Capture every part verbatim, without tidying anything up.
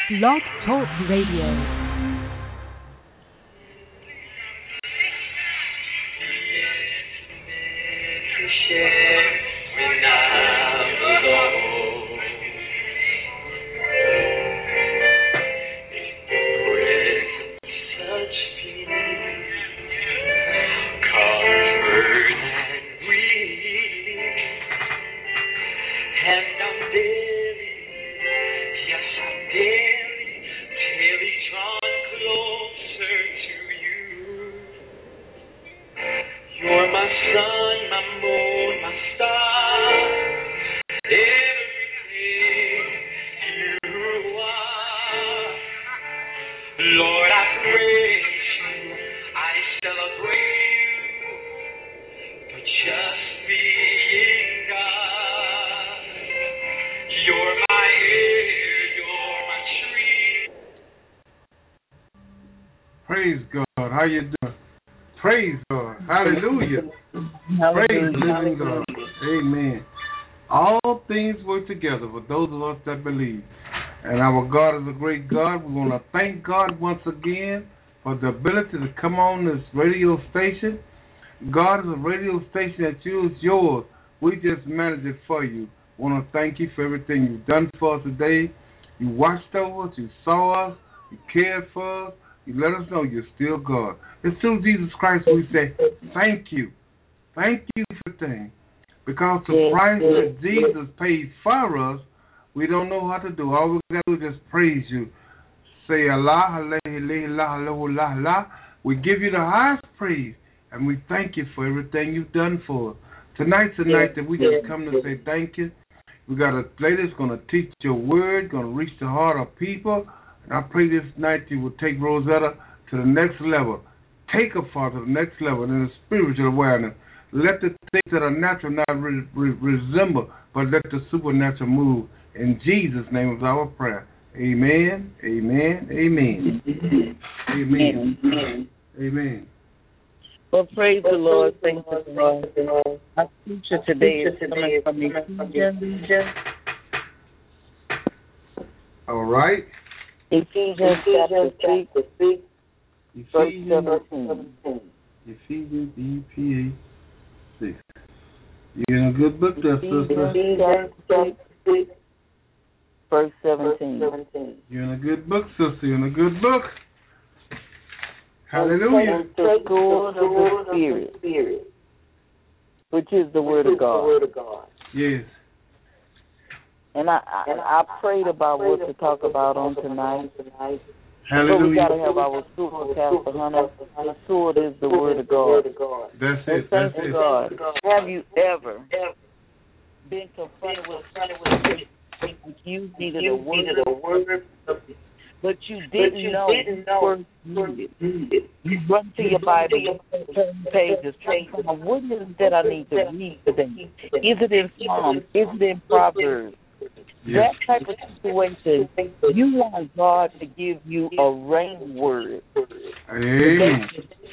Blog Talk Radio. Praise God. How you doing? Praise God. Hallelujah. Hallelujah. Praise the living God. Amen. All things work together for those of us that believe. And our God is a great God. We want to thank God once again for the ability to come on this radio station. God is a radio station that you is yours. We just manage it for you. We want to thank you for everything you've done for us today. You watched over us. You saw us. You cared for us. You let us know you're still God. It's through Jesus Christ we say, thank you. Thank you for things. Because the price that Jesus paid for us, we don't know how to do. All we got to do is just praise you. Say Allah, Allah, Allah, Allah, Allah. We give you the highest praise, and we thank you for everything you've done for us. Tonight's the night that we just come to say thank you. We got a lady that's going to teach your word, going to reach the heart of people. And I pray this night you will take Rosetta to the next level. Take her, Father, to the next level in the spiritual awareness. Let the things that are natural not re- re- resemble, but let the supernatural move. In Jesus' name is our prayer. Amen, amen, amen. Amen. Amen. Amen. Well, praise the Lord. Thank you, Lord. Our teacher today is coming from Ephesians. All right. Ephesians chapter six, verse seventeen. Ephesians E P A six. You're in a good book there, sister. Ephesians chapter six, verse seventeen. You're in a good book, sister. You're in a good book. Hallelujah. And the sword of the Spirit, which is the word of God. Yes. And I, I I prayed about what to talk about on tonight. Hallelujah. So we got to have our sword, Pastor Hunter. The sword is the word of God. That's it. Thank That's it. God. Have you ever been confronted with something you needed a word, but you didn't know the word needed? You run to your Bible, turn pages, trying to find what is it that I need to read today? Is it in Psalms? Is it in Proverbs? Yes. That type of situation, you want God to give you a rain word. Amen.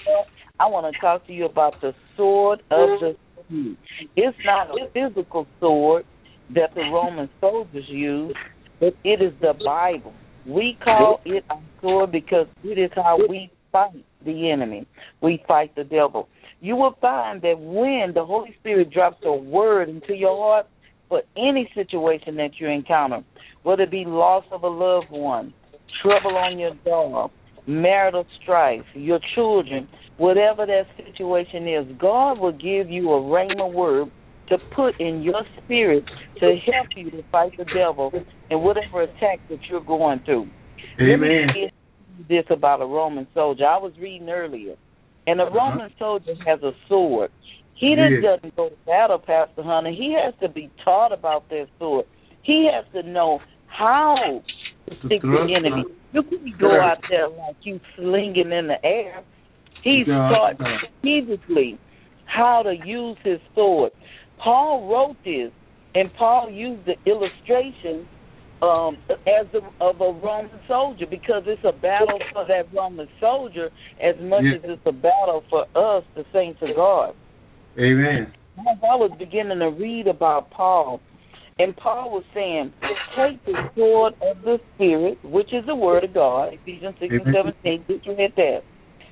I want to talk to you about the sword of the Spirit. It's not a physical sword that the Roman soldiers used, but it is the Bible. We call it a sword because it is how we fight the enemy. We fight the devil. You will find that when the Holy Spirit drops a word into your heart, for any situation that you encounter, whether it be loss of a loved one, trouble on your job, marital strife, your children, whatever that situation is, God will give you a rhema word to put in your spirit to help you to fight the devil and whatever attack that you're going through. Amen. Let me say this about a Roman soldier. I was reading earlier, and a uh-huh. Roman soldier has a sword. He just yes. doesn't go to battle, Pastor Hunter. He has to be taught about that sword. He has to know how to stick the enemy. You can't go out there like you slinging in the air. He's taught strategically how to use his sword. Paul wrote this, and Paul used the illustration um, as a, of a Roman soldier because it's a battle for that Roman soldier as much yes. as it's a battle for us, the saints of God. Amen. As I was beginning to read about Paul And Paul was saying, take the sword of the Spirit, which is the Word of God, Ephesians six and seventeen, just read that.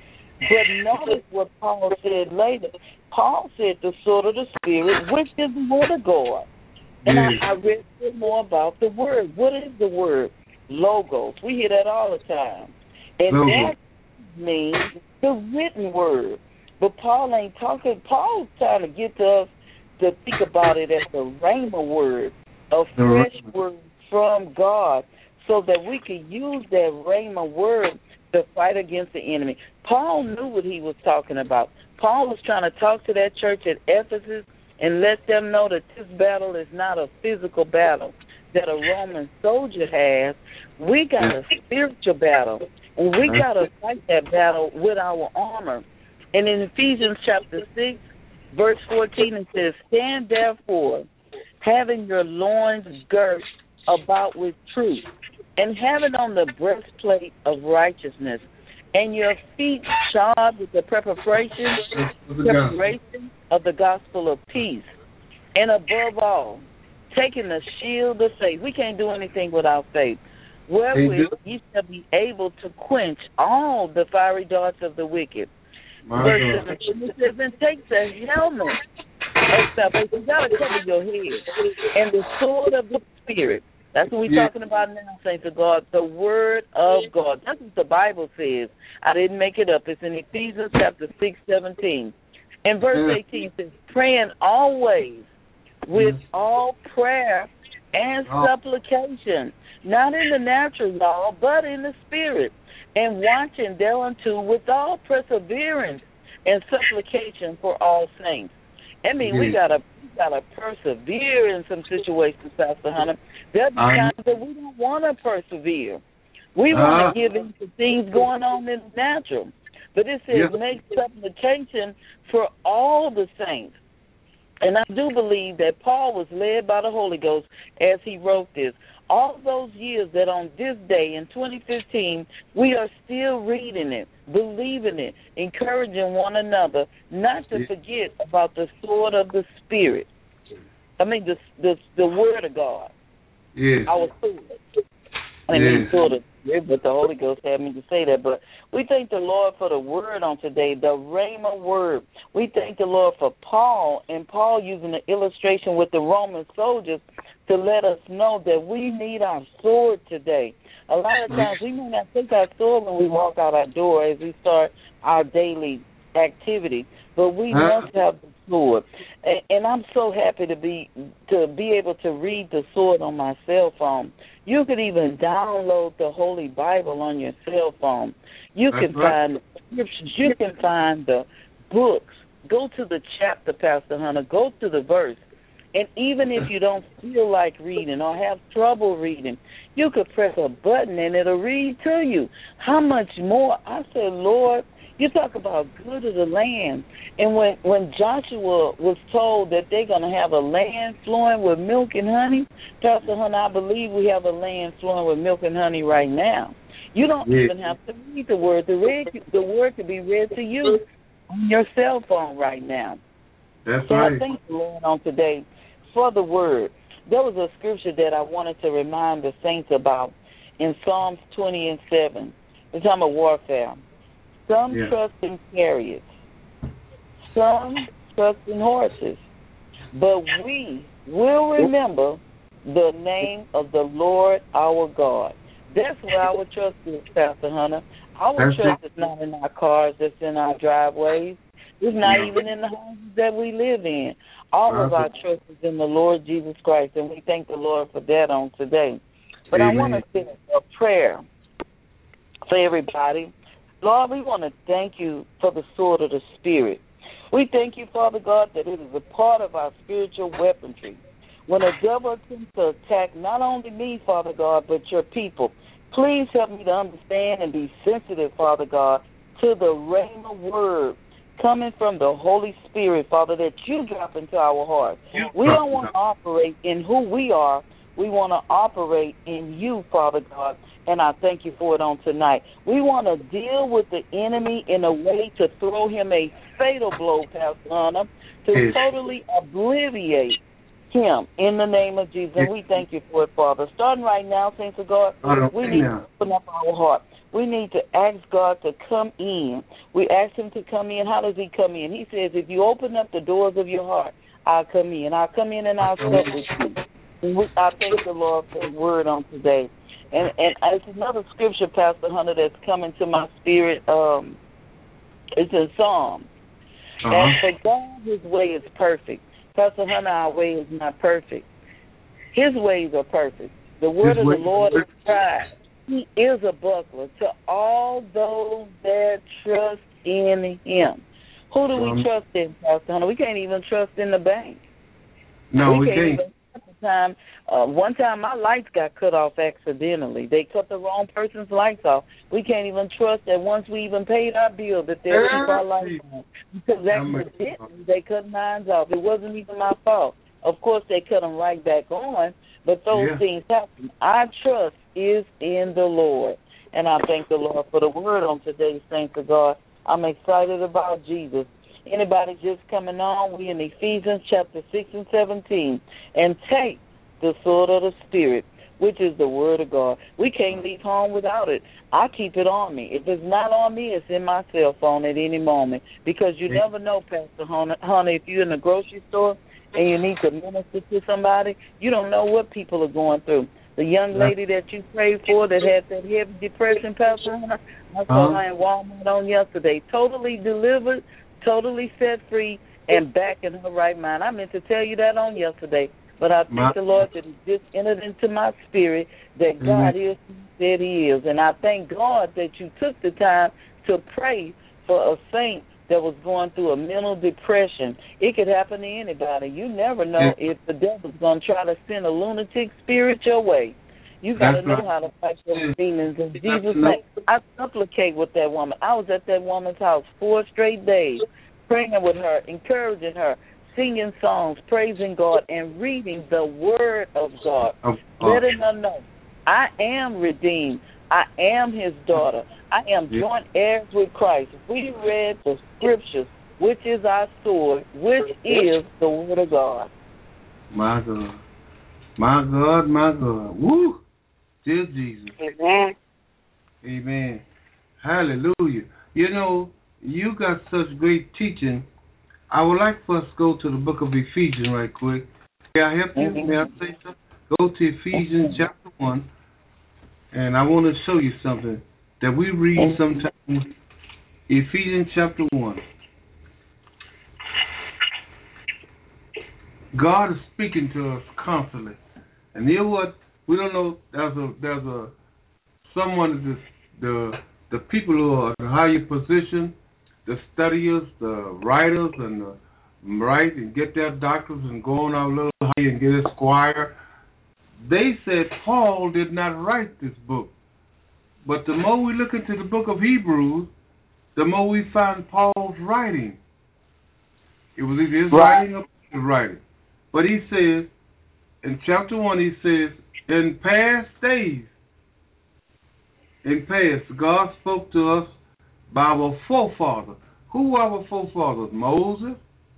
But notice what Paul said later. Paul said the sword of the Spirit, which is the Word of God. And yeah. I, I read a bit more about the Word. What is the Word? Logos. We hear that all the time. And Logos. That means the written Word. But Paul ain't talking. Paul's trying to get to us to think about it as the rhema word, a fresh word from God, so that we can use that rhema word to fight against the enemy. Paul knew what he was talking about. Paul was trying to talk to that church at Ephesus and let them know that this battle is not a physical battle that a Roman soldier has. We got a spiritual battle, and we got to fight that battle with our armor. And in Ephesians chapter six, verse fourteen, it says, stand therefore, having your loins girt about with truth, and having on the breastplate of righteousness, and your feet shod with the preparation, preparation of the gospel of peace. And above all, taking the shield of faith. We can't do anything without faith. Wherewith ye shall be able to quench all the fiery darts of the wicked. Verse seventeen, it says, and take the helmet of salvation. You got to cover your head. And the sword of the Spirit. That's what we're yeah. talking about now, saints of God. The Word of God. That's what the Bible says. I didn't make it up. It's in Ephesians chapter six, seventeen. And verse eighteen says, praying always with all prayer and supplication, not in the natural law, but in the Spirit, and watching thereunto with all perseverance and supplication for all saints. I mean, yeah. we gotta we gotta persevere in some situations, Pastor Hunter. There'll be times that we don't want to persevere. We want to uh, give in to things going on in the natural. But it says yeah. make supplication for all the saints. And I do believe that Paul was led by the Holy Ghost as he wrote this. All those years that on this day in twenty fifteen, we are still reading it, believing it, encouraging one another not to forget about the sword of the Spirit. I mean, the the, the Word of God. Yes. Our sword. I mean, yes. sword of but the Holy Ghost had me to say that. But we thank the Lord for the word on today, the Rhema word. We thank the Lord for Paul, and Paul using the illustration with the Roman soldiers to let us know that we need our sword today. A lot of times we may not take our sword when we walk out our door as we start our daily activity, but we huh? must have the sword. And, and I'm so happy to be to be able to read the sword on my cell phone. You could even download the Holy Bible on your cell phone. You That's can right. find the scriptures. You can find the books. Go to the chapter, Pastor Hunter. Go to the verse. And even if you don't feel like reading or have trouble reading, you could press a button and it'll read to you. How much more? I said, Lord, you talk about good of the land. And when, when Joshua was told that they're going to have a land flowing with milk and honey, Pastor Hunter, I believe we have a land flowing with milk and honey right now. You don't yeah. even have to read the word. The, read, the word can be read to you on your cell phone right now. That's so right. I thank the Lord on today for the word. There was a scripture that I wanted to remind the saints about in Psalms twenty and seven. It's talking about warfare. Some yeah. trust in chariots, some trust in horses, but we will remember the name of the Lord our God. That's where our trust is, Pastor Hunter. Our That's trust it. is not in our cars, that's in our driveways. It's not no. even in the houses that we live in. All uh-huh. of our trust is in the Lord Jesus Christ, and we thank the Lord for that on today. But Amen. I want to say a prayer for everybody. Lord, we want to thank you for the sword of the Spirit. We thank you, Father God, that it is a part of our spiritual weaponry. When a devil attempts to attack not only me, Father God, but your people, please help me to understand and be sensitive, Father God, to the rhema word coming from the Holy Spirit, Father, that you drop into our hearts. We don't want to operate in who we are. We want to operate in you, Father God, and I thank you for it on tonight. We want to deal with the enemy in a way to throw him a fatal blow, Pastor Hunter, to totally obliviate him in the name of Jesus. And we thank you for it, Father. Starting right now, saints of God, we need to open up our heart. We need to ask God to come in. We ask him to come in. How does he come in? He says, if you open up the doors of your heart, I'll come in. I'll come in and I'll step with you. And we, I thank the Lord for his word on today. And and it's another scripture, Pastor Hunter, that's coming to my spirit. Um, it's in Psalms. Uh-huh. And for God, his way is perfect. Pastor Hunter, our way is not perfect. His ways are perfect. The word his of the Lord is tried. He is a buckler to all those that trust in him. Who do we um, trust in, Pastor Hunter? We can't even trust in the bank. No, we, we can't. can't. Even, time, uh, one time my lights got cut off accidentally. They cut the wrong person's lights off. We can't even trust that once we even paid our bill that they'll keep our lights on. Because accidentally they cut mine off. It wasn't even my fault. Of course, they cut them right back on, but those yeah. things happen. Our trust is in the Lord, and I thank the Lord for the word on today, saints of God. I'm excited about Jesus. Anybody just coming on, we in Ephesians chapter six and seventeen, and take the sword of the Spirit, which is the word of God. We can't leave home without it. I keep it on me. If it's not on me, it's in my cell phone at any moment, because you yeah. never know, Pastor Hunter, if you're in the grocery store and you need to minister to somebody, you don't know what people are going through. The young lady that you prayed for that had that heavy depression, Pastor Hunter, I saw uh-huh. her in Walmart on yesterday, totally delivered, totally set free, and back in her right mind. I meant to tell you that on yesterday, but I thank my, the Lord that it just entered into my spirit that mm-hmm. God is who he said he is. And I thank God that you took the time to pray for a saint that was going through a mental depression. It could happen to anybody. You never know yeah. if the devil's going to try to send a lunatic spirit your way. You got to know right. how to fight those yeah. demons. In Jesus' name, I supplicate with that woman. I was at that woman's house four straight days, praying with her, encouraging her, singing songs, praising God, and reading the Word of God, oh, oh. letting her know, I am redeemed. I am his daughter. I am yeah. joint heirs with Christ. We read the scriptures, which is our sword, which is the word of God. My God. My God, my God. Woo! Dear Jesus. Amen. Amen. Hallelujah. You know, you got such great teaching. I would like for us to go to the book of Ephesians right quick. May I help you? Mm-hmm. May I say something? Go to Ephesians chapter one. And I want to show you something that we read sometimes. Ephesians chapter one. God is speaking to us constantly. And you know what? We don't know. There's a there's a someone the the the people who are in higher position, the studiers, the writers, and the write and get their doctors and go on our little higher and get a squire. They said Paul did not write this book. But the more we look into the book of Hebrews, the more we find Paul's writing. It was either his right. writing or his writing. But he says, in chapter one, he says, in past days, in past, God spoke to us by our forefathers. Who were our forefathers? Moses,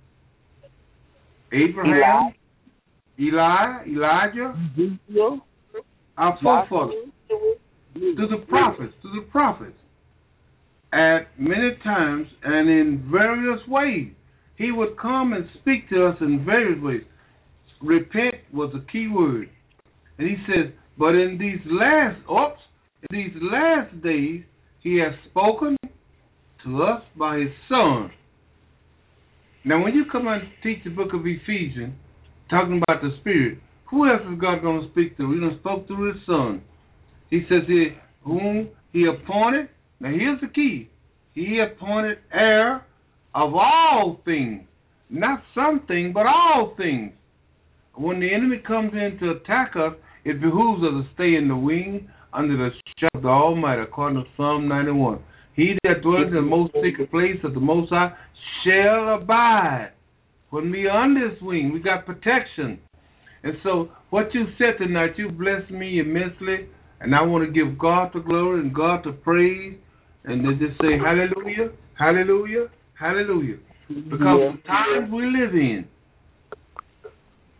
Abraham, Eli, Elijah, Ezekiel, our forefathers, to the prophets, to the prophets, at many times and in various ways. He would come and speak to us in various ways. Repent was a key word. And he says, but in these last, oops, in these last days, he has spoken to us by his Son. Now, when you come and teach the book of Ephesians, talking about the Spirit, who else is God going to speak to? He's going to speak through his Son. He says here, whom he appointed. Now here's the key. He appointed heir of all things. Not some things, but all things. When the enemy comes in to attack us, it behooves us to stay in the wing under the shadow of the Almighty, according to Psalm ninety-one. He that dwells in the most secret place of the Most High shall abide. When we are under his wing, we got protection. And so what you said tonight, you blessed me immensely. And I want to give God the glory and God the praise. And then just say hallelujah, hallelujah, hallelujah. Because yeah. the times we live in,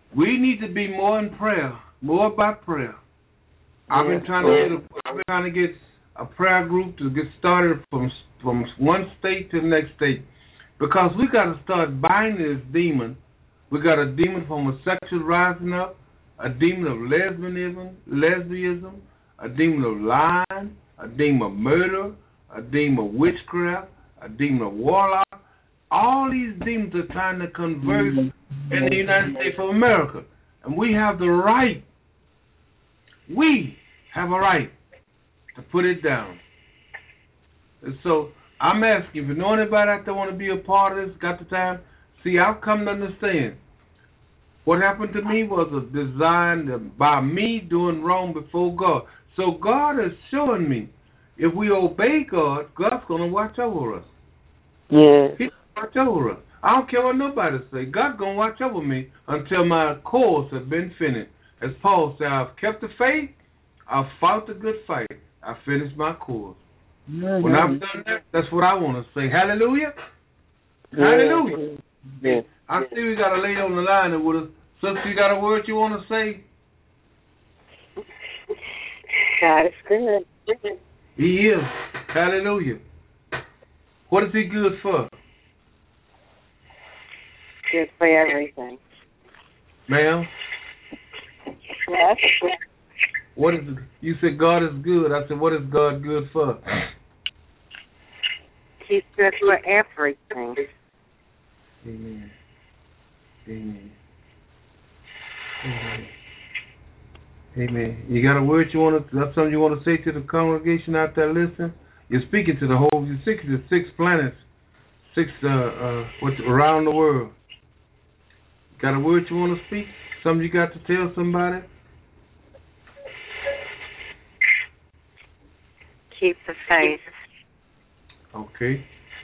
We need to be more in prayer, more about prayer. I've been trying to get a, I've been trying to get a prayer group to get started from from one state to the next state, because we got to start binding this demon. We got a demon of homosexual rising up, a demon of lesbianism, lesbianism, a demon of lying, a demon of murder, a demon of witchcraft, a demon of warlock. All these demons are trying to converge in the United States of America. And we have the right, we have a right to put it down. And so I'm asking, if you know anybody out there want to be a part of this, got the time, see, I've come to understand what happened to me was a design by me doing wrong before God. So God is showing me, if we obey God, God's going to watch over us. Yes. He's watch over us. I don't care what nobody say. God's going to watch over me until my course has been finished. As Paul said, I've kept the faith, I've fought the good fight, I finished my course. Mm-hmm. When I've done that, that's what I want to say. Hallelujah. Yes. Hallelujah. Yes. I see we got a lady on the line that with us. Sister, you got a word you want to say? God is good. He is. Hallelujah. What is he good for? Good for everything. Ma'am? Yes. What is it? You said God is good. I said, what is God good for? He's good for everything. Amen. Amen. Amen. Amen. You got a word you want to, that's something you want to say to the congregation out there listening? You're speaking to the whole, you're speaking to six planets, six, uh, uh, what's around the world. Got a word you want to speak? Something you got to tell somebody? Keep the faith. Okay.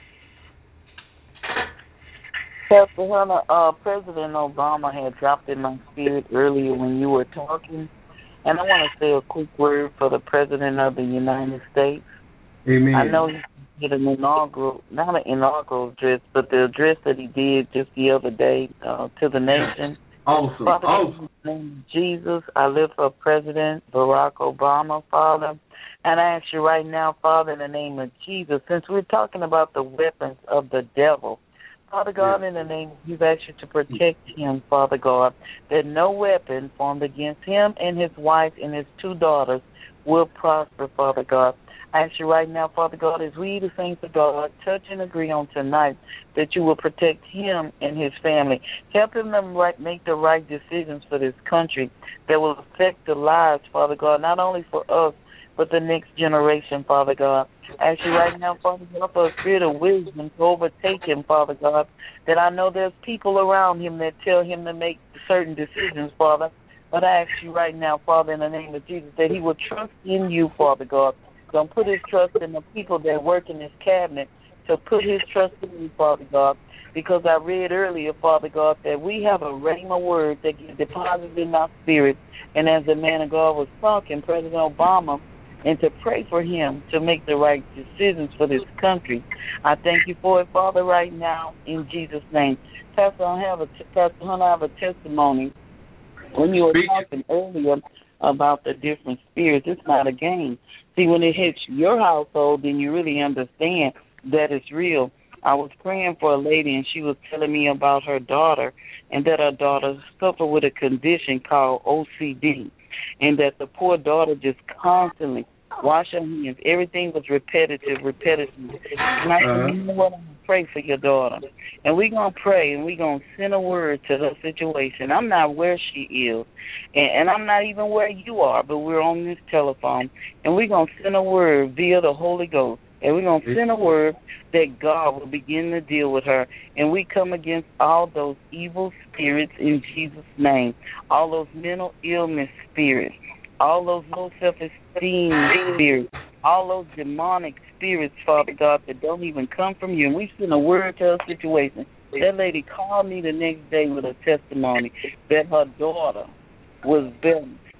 Pastor Hunter, uh, President Obama had dropped in my spirit earlier when you were talking, and I want to say a quick word for the President of the United States. Amen. I know he did an inaugural, not an inaugural address, but the address that he did just the other day uh, to the nation. Awesome. Father, awesome. in the name of Jesus, I lift up President Barack Obama, Father, and I ask you right now, Father, in the name of Jesus, since we're talking about the weapons of the devil, Father God, in the name of Jesus, I ask you to protect him, Father God, that no weapon formed against him and his wife and his two daughters will prosper, Father God. I ask you right now, Father God, as we, the saints of God, touch and agree on tonight that you will protect him and his family. Help him to right, make the right decisions for this country that will affect the lives, Father God, not only for us, but the next generation, Father God. I ask you right now, Father God, for a spirit of wisdom to overtake him, Father God, that I know there's people around him that tell him to make certain decisions, Father. But I ask you right now, Father, in the name of Jesus, that he will trust in you, Father God. Don't put his trust in the people that work in his cabinet, to put his trust in you, Father God, because I read earlier, Father God, that we have a rhema word that gets deposited in our spirit, and as the man of God was talking, President Obama, and to pray for him to make the right decisions for this country. I thank you for it, Father, right now, in Jesus' name. Pastor, I have a, Pastor Hunter, I have a testimony. When you were talking earlier about the different spirits, it's not a game. See, when it hits your household, then you really understand that it's real. I was praying for a lady, and she was telling me about her daughter, and that her daughter suffered with a condition called O C D, and that the poor daughter just constantly wash her hands. Everything was repetitive, repetitive. And I said, you know what, I'm going to pray for your daughter. And we're going to pray, and we're going to send a word to her situation. I'm not where she is, and, and I'm not even where you are, but we're on this telephone, and we're going to send a word via the Holy Ghost. And we're going to send a word that God will begin to deal with her. And we come against all those evil spirits in Jesus' name, all those mental illness spirits, all those low self-esteem spirits, all those demonic spirits, Father God, that don't even come from you. And we send a word to her situation. That lady called me the next day with a testimony that her daughter was better.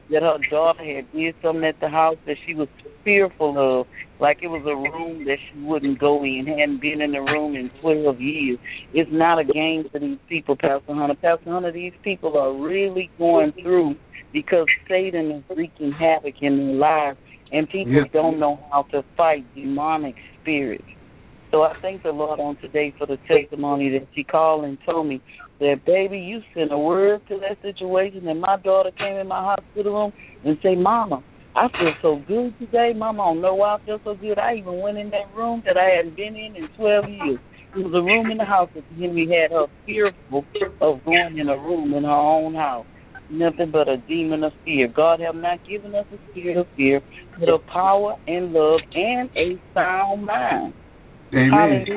that her daughter had did something at the house that she was fearful of, like it was a room that she wouldn't go in, hadn't been in the room in twelve years. It's not a game for these people, Pastor Hunter. Pastor Hunter, these people are really going through because Satan is wreaking havoc in their lives, and people yes. don't know how to fight demonic spirits. So I thank the Lord on today for the testimony that she called and told me that, baby, you sent a word to that situation, and my daughter came in my hospital room and said, Mama, I feel so good today. Mama, I don't know why I feel so good. I even went in that room that I hadn't been in in twelve years. It was a room in the house that the enemy had her fearful of going in a room in her own house. Nothing but a demon of fear. God have not given us a spirit of fear, but of power and love and a sound mind. Amen.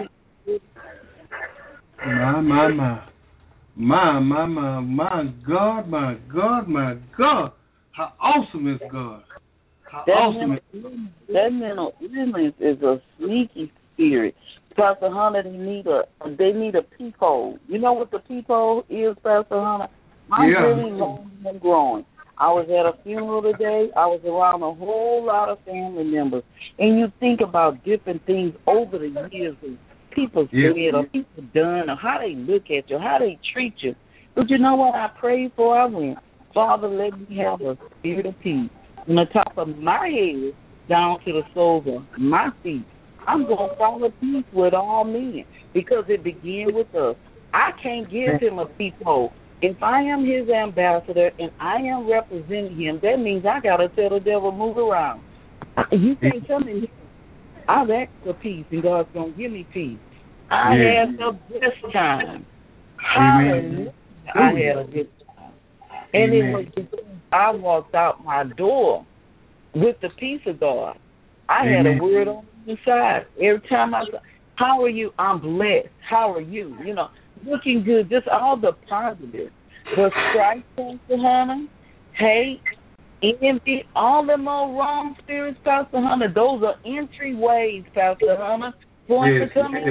My, my, my. My, my, my, my God, my God, my God. How awesome is God. How that awesome mental, is that mental illness is a sneaky spirit. Pastor Hunter, they need a they need a peephole. You know what the peephole is, Pastor Hunter? I'm yeah. really learning and growing. I was at a funeral today. I was around a whole lot of family members. And you think about different things over the years of people yeah. said or people done or how they look at you, how they treat you. But you know what I prayed for? I went, Father, let me have a spirit of peace. From the top of my head down to the soles of my feet, I'm going to follow peace with all men because it began with us. I can't give him a peephole. If I am his ambassador and I am representing him, that means I got to tell the devil, move around. You can't tell me. I've asked for peace, and God's going to give me peace. I yeah. had the best time. Hallelujah. I had a good time. And Amen. it was because I walked out my door with the peace of God. I Amen. had a word on the side. Every time I said, how are you? I'm blessed. How are you? You know, looking good, just all the positive. But strife, Pastor Hunter, hate, envy, all them old wrong spirits, Pastor Hunter, those are entryways, Pastor Hunter, going yes, to come yes. in.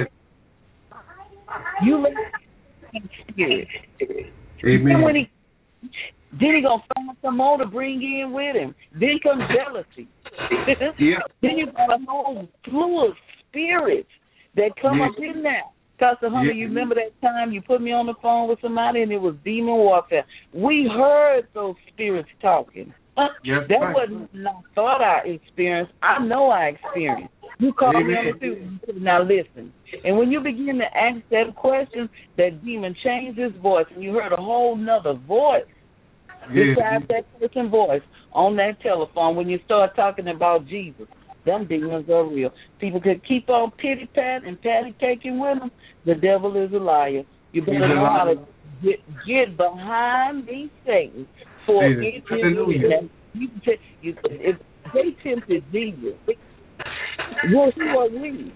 You let him spirit. Amen. Then, when he, then he going to find some more to bring in with him. Then comes jealousy. yeah. Then you got a whole slew of spirits that come yeah. up in there. Pastor Hunter, yeah. you remember that time you put me on the phone with somebody and it was demon warfare? We heard those spirits talking. Yes, that right. wasn't I thought I experienced. I know I experienced. You called Amen. me on the phone. Now listen. And when you begin to ask that question, that demon changed his voice, and you heard a whole nother voice yes. besides that person's voice on that telephone when you start talking about Jesus. Them demons are real. People could keep on pity pat and patty caking with them. The devil is a liar. You better He's know how to get, get behind me, Satan. For it is you. You, you, if they tempted Jesus, well, who are we?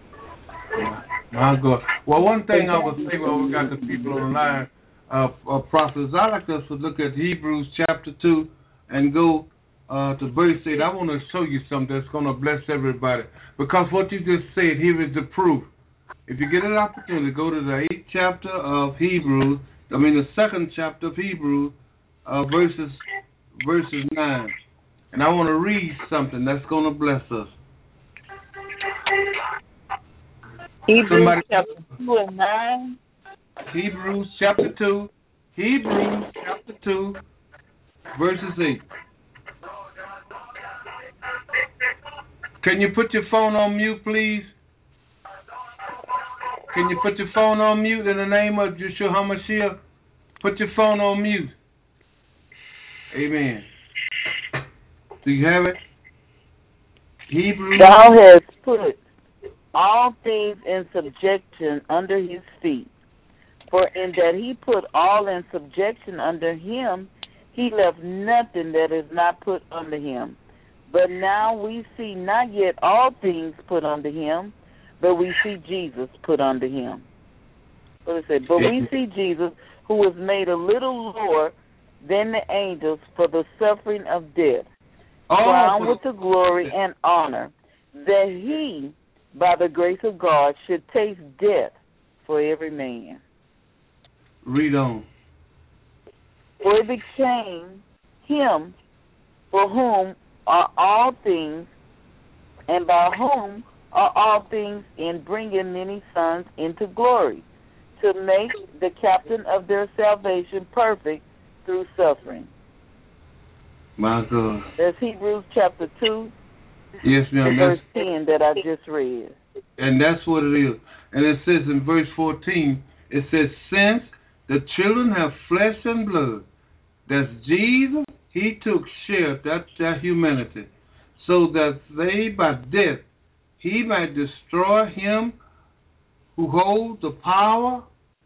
My God. Well, one thing I would say while we got the people on the line, uh, uh, prophets, I like us to look at Hebrews chapter two and go uh, to verse eight. I want to show you something that's going to bless everybody. Because what you just said, here is the proof. If you get an opportunity, go to the eighth chapter of Hebrews, I mean the second chapter of Hebrews, uh, verses, verses nine. And I want to read something that's going to bless us. Hebrews Somebody, chapter two and nine. Hebrews chapter two. Hebrews chapter two, verses eight. Can you put your phone on mute, please? Can you put your phone on mute in the name of Yeshua HaMashiach? Put your phone on mute. Amen. Do you have it? Hebrews. Thou hast put all things in subjection under his feet. For in that he put all in subjection under him, he left nothing that is not put under him. But now we see not yet all things put under him, but we see Jesus put under him. What it say? But we see Jesus, who was made a little lower than the angels for the suffering of death, oh, crowned with the glory and honor, that he, by the grace of God, should taste death for every man. Read on. For it became him for whom are all things, and by whom are all things, in bringing many sons into glory, to make the captain of their salvation perfect through suffering. My God. That's Hebrews chapter two, yes, ma'am. verse ten that I just read. And that's what it is. And it says in verse fourteen, it says, since the children have flesh and blood, that's Jesus, he took share of that, that humanity, so that they by death, he might destroy him who holds the power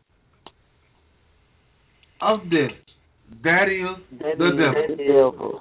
of death. That is that the is devil. The devil.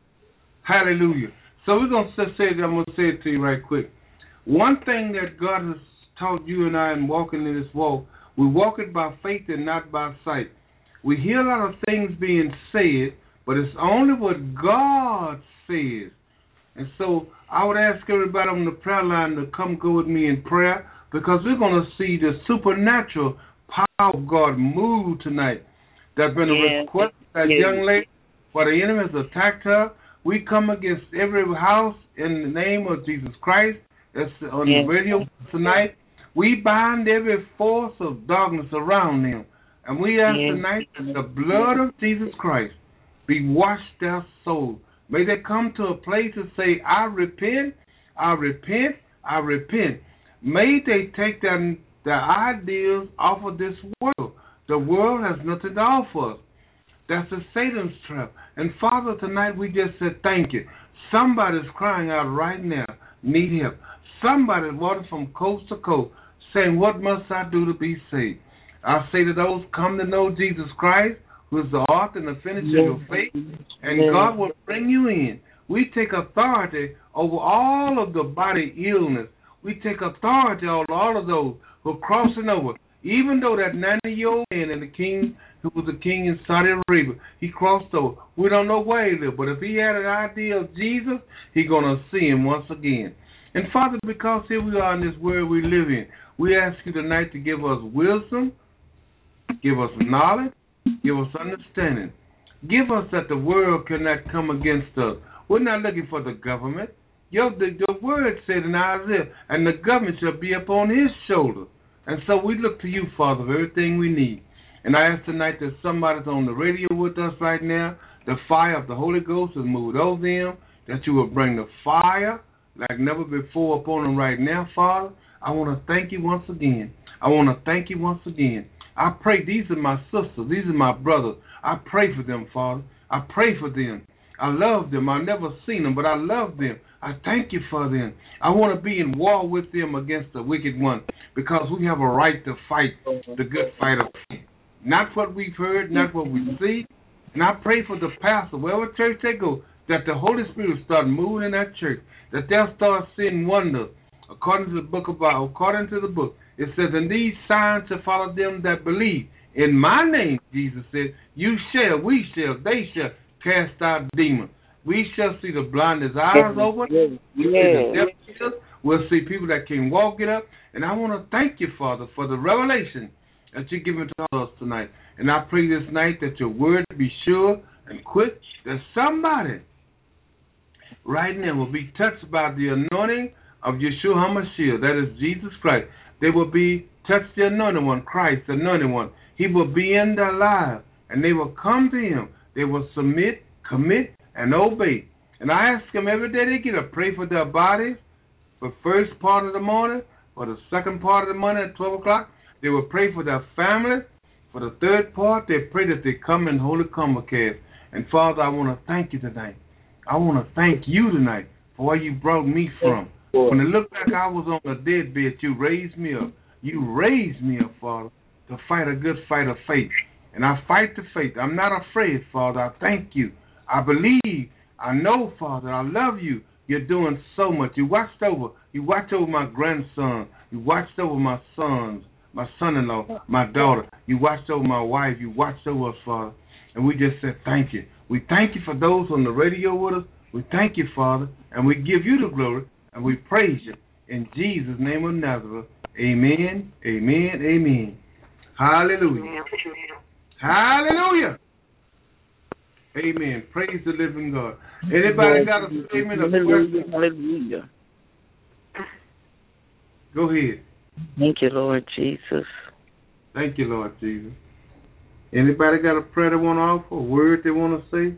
Hallelujah. So we're going to say that. I'm going to say it to you right quick. One thing that God has taught you and I in walking in this walk, we walk it by faith and not by sight. We hear a lot of things being said, but it's only what God says. And so I would ask everybody on the prayer line to come go with me in prayer, because we're going to see the supernatural power of God move tonight. There's been a yes. request that yes. young lady, for the enemy has attacked her. We come against every house in the name of Jesus Christ that's on yes. the radio tonight. We bind every force of darkness around them. And we ask yes. tonight that the blood of Jesus Christ be washed their soul. May they come to a place to say, I repent, I repent, I repent. May they take their, their ideas off of this world. The world has nothing to offer us. That's a Satan's trap. And Father, tonight we just said thank you. Somebody's crying out right now, need help. Somebody's walking from coast to coast saying, what must I do to be saved? I say to those, come to know Jesus Christ, who is the author and the finisher yes. of your faith, and yes. God will bring you in. We take authority over all of the body illness. We take authority over all of those who are crossing over. Even though that ninety-year-old man and the king, who was the king in Saudi Arabia, he crossed over. We don't know where he lived, but if he had an idea of Jesus, he's going to see him once again. And Father, because here we are in this world we live in, we ask you tonight to give us wisdom, give us knowledge, give us understanding. Give us that the world cannot come against us. We're not looking for the government. Your, the, the word said in Isaiah, and the government shall be upon his shoulders. And so we look to you, Father, for everything we need. And I ask tonight that somebody's on the radio with us right now. The fire of the Holy Ghost has moved over them, that you will bring the fire like never before upon them right now, Father. I want to thank you once again. I want to thank you once again. I pray, these are my sisters, these are my brothers. I pray for them, Father. I pray for them. I love them. I've never seen them, but I love them. I thank you for them. I want to be in war with them against the wicked one, because we have a right to fight the good fight of faith. Not what we've heard, not what we see. And I pray for the pastor, wherever church they go, that the Holy Spirit will start moving in that church, that they'll start seeing wonders. According to the book of Bible, according to the book, it says, and these signs shall follow them that believe. In my name, Jesus said, you shall, we shall, they shall cast out demons. We shall see the blind's eyes open. Yes. We'll see the deaf ears. We'll see people that can walk it up. And I want to thank you, Father, for the revelation that you're giving to us tonight. And I pray this night that your word be sure and quick, that somebody right now will be touched by the anointing of Yeshua HaMashiach, that is Jesus Christ. They will be touched, the anointed one, Christ, the anointed one. He will be in their lives, and they will come to him. They will submit, commit, and obey. And I ask them every day they get up, pray for their bodies, for the first part of the morning, for the second part of the morning at twelve o'clock. They will pray for their family. For the third part, they pray that they come in holy convocation. And Father, I want to thank you tonight. I want to thank you tonight for where you brought me from. When it looked like I was on a deathbed, you raised me up. You raised me up, Father, to fight a good fight of faith. And I fight the faith. I'm not afraid, Father. I thank you. I believe. I know, Father. I love you. You're doing so much. You watched over. You watched over my grandson. You watched over my sons, my son-in-law, my daughter. You watched over my wife. You watched over us, Father. And we just said thank you. We thank you for those on the radio with us. We thank you, Father. And we give you the glory. And we praise you. In Jesus' name of Nazareth. Amen, amen, amen. Hallelujah. Hallelujah. Amen. Praise the living God. Anybody got a statement of Hallelujah. question? Hallelujah. Go ahead. Thank you, Lord Jesus. Thank you, Lord Jesus. Anybody got a prayer they want to offer, a word they want to say?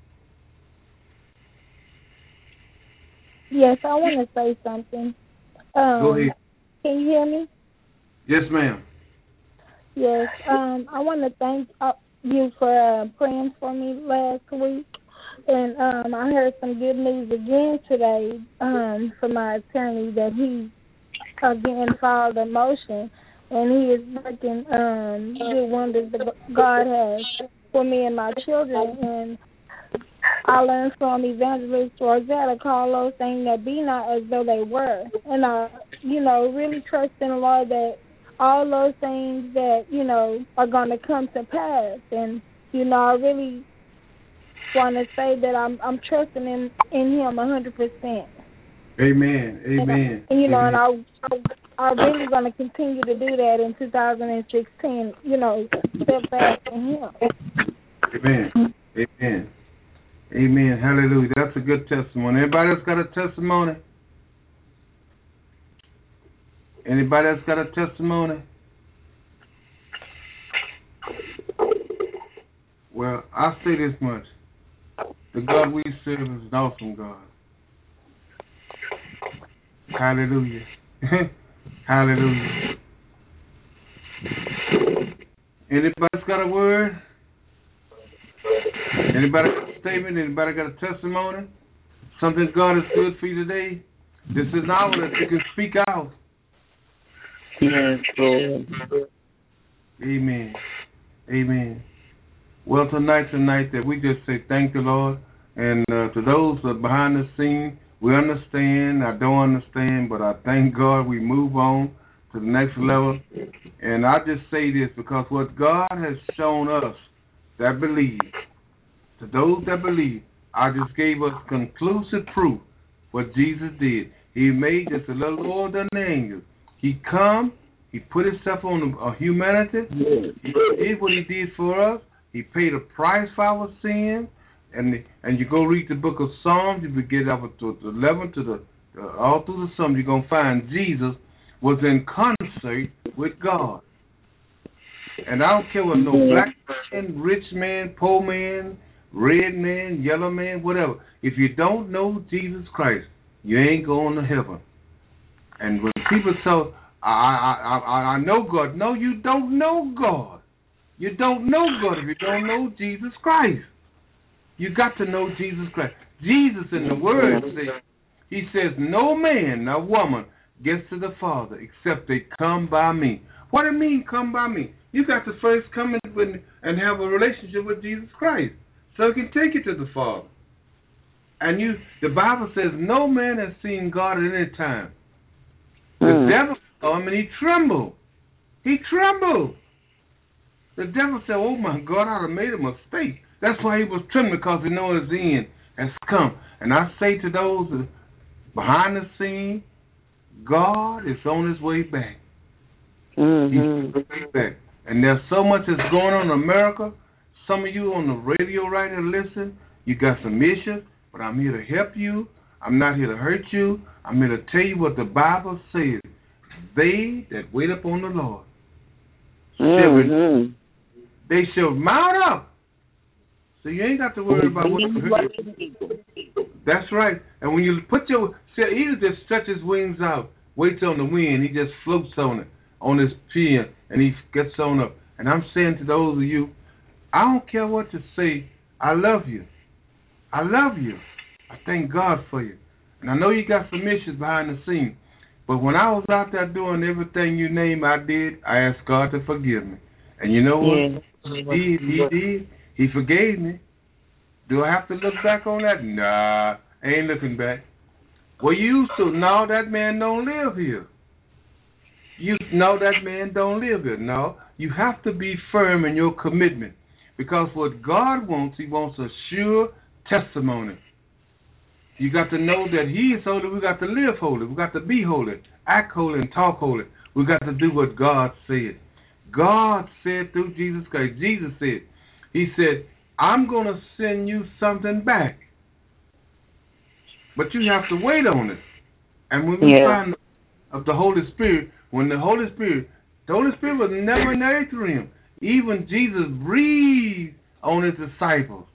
Yes, I want to say something. Um, Go ahead. Can you hear me? Yes, ma'am. Yes. Um, I want to thank uh, you for uh, praying for me last week. And um, I heard some good news again today um, from my attorney that he again filed a motion, and he is working um, good wonders that God has for me and my children. And I learned from Evangelist Rosetta, call those things that be not as though they were. And I, you know, really trust in the Lord that all those things that, you know, are going to come to pass. And, you know, I really want to say that I'm I'm trusting in, in Him one hundred percent. Amen. Amen. And, you know, Amen. and I, I, I'm really going to continue to do that in two thousand sixteen, you know, step back in Him. Amen. Amen. Amen. Hallelujah. That's a good testimony. Anybody else got a testimony? Anybody else got a testimony? Well, I'll say this much. The God we serve is an awesome God. Hallelujah. Hallelujah. Anybody got a word? Anybody got a statement? Anybody got a testimony? Something God is good for you today? This is an hour that you can speak out. Yes, Lord. Amen. Amen. Well, tonight's a night that we just say thank the Lord. And uh, to those that are behind the scene, we understand, I don't understand, but I thank God we move on to the next level. And I just say this because what God has shown us that believe, to those that believe, I just gave us conclusive proof what Jesus did. He made just a little lower than the angels. He come, He put Himself on a humanity. He did what He did for us. He paid a price for our sin. And and you go read the book of Psalms, you get up to the eleven to the uh, all through the Psalms, you're gonna find Jesus was in concert with God. And I don't care what no black man, rich man, poor man, red man, yellow man, whatever. If you don't know Jesus Christ, you ain't going to heaven. And when people say, I I I I know God, no, you don't know God. You don't know God if you don't know Jesus Christ. You got to know Jesus Christ. Jesus in the Word says, He says, no man, no woman gets to the Father except they come by me. What do you mean, come by me? You got to first come in with, and have a relationship with Jesus Christ so He can take you to the Father. And you, the Bible says, no man has seen God at any time. The mm. devil saw Him and he trembled. He trembled. The devil said, oh my God, I'd have made a mistake. That's why he was trembling, because he knows his end has come. And I say to those behind the scene, God is on His way back. Mm-hmm. He's on His way back. And there's so much that's going on in America. Some of you on the radio right here listen. You got some issues, but I'm here to help you. I'm not here to hurt you. I'm here to tell you what the Bible says. They that wait upon the Lord, mm-hmm. they shall mount up. So you ain't got to worry about what you hurt. That's right. And when you put your, see, He just stretch His wings out, waits on the wind. He just floats on it, on His pin, and He gets on up. And I'm saying to those of you, I don't care what to say. I love you. I love you. I thank God for you. And I know you got some issues behind the scene. But when I was out there doing everything you named I did, I asked God to forgive me. And you know what? Yeah. He, he did. He forgave me. Do I have to look back on that? Nah, I ain't looking back. Well, you used to. No, that man don't live here. You know that man don't live here. No, you have to be firm in your commitment. Because what God wants, He wants a sure testimony. You got to know that He is holy. We got to live holy. We got to be holy, act holy, and talk holy. We got to do what God said. God said through Jesus Christ. Jesus said, He said, I'm going to send you something back. But you have to wait on it. And when we Yeah. find of the Holy Spirit, when the Holy Spirit, the Holy Spirit was never in the earth realm. Even Jesus breathed on his disciples.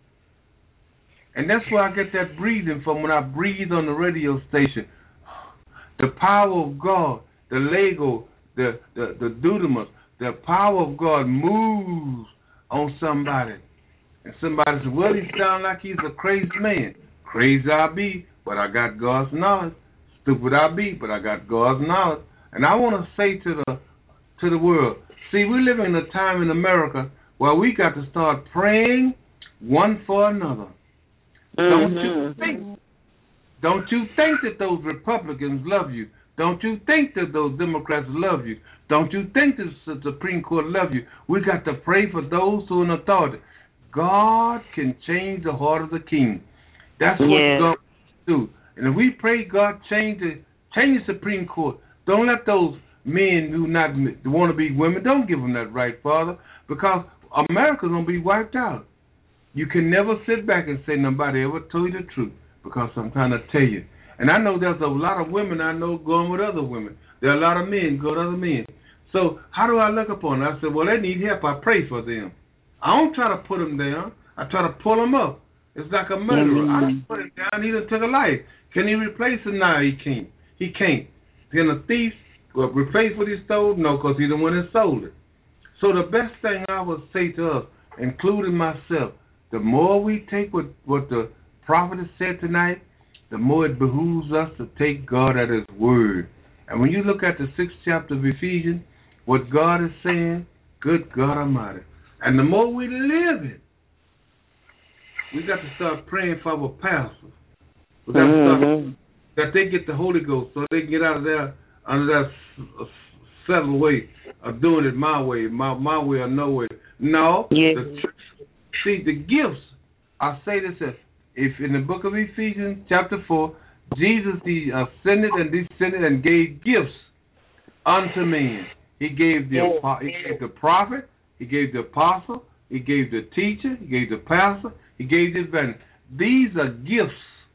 And that's where I get that breathing from when I breathe on the radio station. The power of God, the Lego, the, the, the dunamis, the power of God moves on somebody. And somebody says, well, he sounds like he's a crazy man. Crazy I be, but I got God's knowledge. Stupid I be, but I got God's knowledge. And I want to say to the to the world, see, we live in a time in America where we got to start praying one for another. Mm-hmm. Don't you think? Don't you think that those Republicans love you? Don't you think that those Democrats love you? Don't you think that the Supreme Court love you? We got to pray for those who are in authority. God can change the heart of the king. That's what Yeah. God do. And if we pray God change the change the Supreme Court, don't let those men who not want to be women, don't give them that right, Father, because America's going to be wiped out. You can never sit back and say nobody ever told you the truth, because I'm trying to tell you. And I know there's a lot of women I know going with other women. There are a lot of men going with other men. So how do I look upon them? I said, well, they need help. I pray for them. I don't try to put them down. I try to pull them up. It's like a murderer. Mm-hmm. I don't put him down. He done took a life. Can he replace it? No, he can't. He can't. Can a thief replace what he stole? No, because he's the one that sold it. So the best thing I would say to us, including myself, the more we take what, what the prophet has said tonight, the more it behooves us to take God at his word. And when you look at the sixth chapter of Ephesians, what God is saying, good God Almighty. And the more we live it, we got to start praying for our pastors. We got mm-hmm. to start that they get the Holy Ghost so they can get out of there under that settled way of doing it my way, my my way or no way. No. Yeah. The, see, the gifts, I say this, if in the book of Ephesians chapter four, Jesus he ascended and descended and gave gifts unto men. He gave the yeah. he gave the prophet, he gave the apostle, he gave the teacher, he gave the pastor, he gave the evangelist. These are gifts.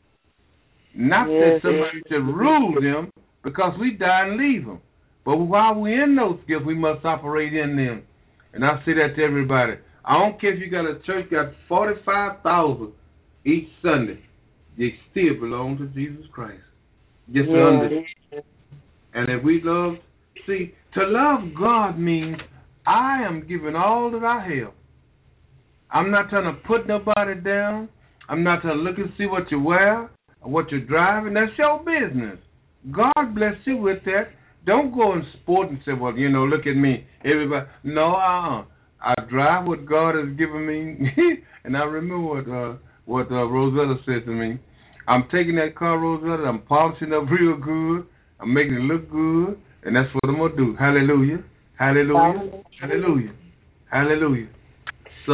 Not yes, that somebody yes. should rule them, because we die and leave them. But while we're in those gifts, we must operate in them. And I say that to everybody. I don't care if you got a church got forty-five thousand each Sunday. They still belong to Jesus Christ. Just yeah. under. And if we love, see, to love God means I am giving all that I have. I'm not trying to put nobody down. I'm not trying to look and see what you wear or what you're driving. That's your business. God bless you with that. Don't go and sport and say, well, you know, look at me. Everybody. No, uh-uh. I drive what God has given me. And I remember what uh, what uh, Rosetta said to me. I'm taking that car, Rosetta, I'm polishing up real good. I'm making it look good. And that's what I'm going to do. Hallelujah. Hallelujah. Hallelujah. Hallelujah. So,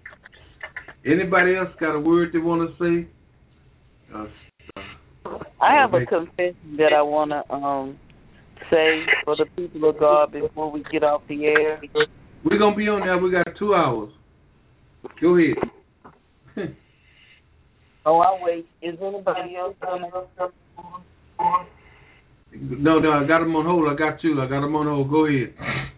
anybody else got a word they want to say? Uh, I have a confession that I want to um, say for the people of God before we get off the air. We're going to be on there. We got two hours. Go ahead. Oh, I'll wait. Is anybody else going to? No, no, I got them on hold. I got you. I got them on hold. Go ahead.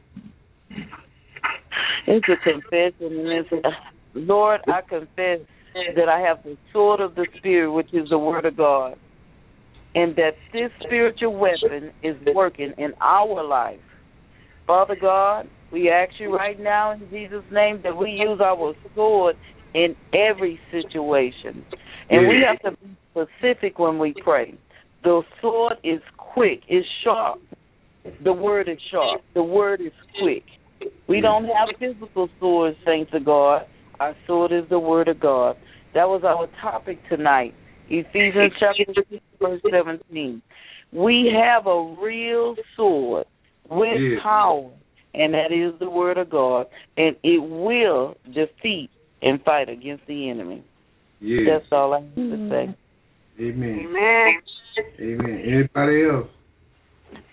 It's a confession. And it's a, Lord, I confess that I have the sword of the Spirit, which is the Word of God, and that this spiritual weapon is working in our life. Father God, we ask you right now in Jesus' name that we use our sword in every situation. And we have to be specific when we pray. The sword is quick, it's sharp. The word is sharp. The word is quick. We don't have physical swords, saints of God. Our sword is the word of God. That was our topic tonight. Ephesians chapter six, verse seventeen. We have a real sword with yeah. power, and that is the word of God, and it will defeat and fight against the enemy. Yes. That's all I have to say. Amen. Amen. Amen. Anybody else?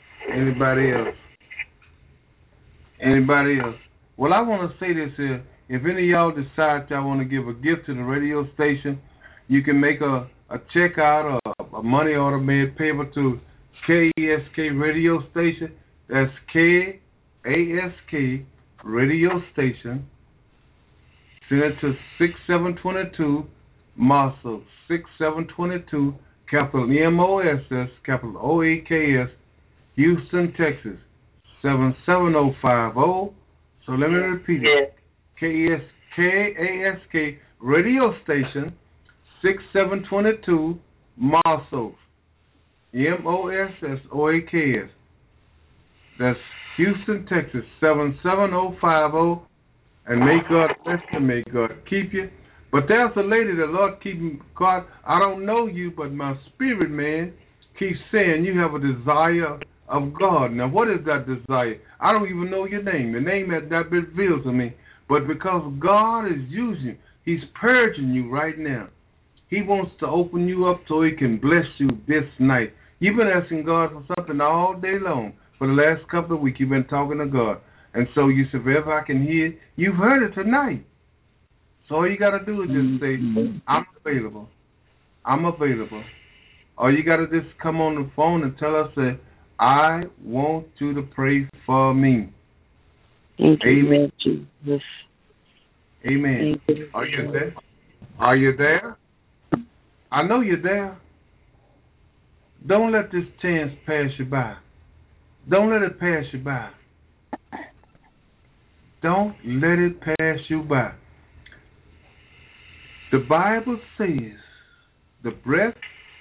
Anybody else? Anybody else? Well, I want to say this here. if any of y'all decide y'all want to give a gift to the radio station, you can make a, a check out or a money order made payable to K E S K Radio Station. That's K A S K Radio Station. Send it to six seven two two, Marshall, six seven two two, capital M O S S, capital O A K S, Houston, Texas, seven seven zero five zero. So let me repeat it. K A S K Radio Station, six seven two two, Marshall, M O S S O A K S. That's Houston, Texas, seven seven zero five zero. And may God bless you, may God keep you. But there's a lady, the Lord keep God. I don't know you, but my spirit man keeps saying you have a desire of God. Now, what is that desire? I don't even know your name. The name has not been revealed to me. But because God is using, He's purging you right now. He wants to open you up so He can bless you this night. You've been asking God for something all day long. For the last couple of weeks, you've been talking to God. And so you said, wherever I can hear, you've heard it tonight. So all you got to do is just say, I'm available. I'm available. Or you got to just come on the phone and tell us that I want you to pray for me. Thank you, Amen. Jesus. Amen. Thank you. Are you there? Are you there? I know you're there. Don't let this chance pass you by. Don't let it pass you by. Don't let it pass you by. The Bible says the breath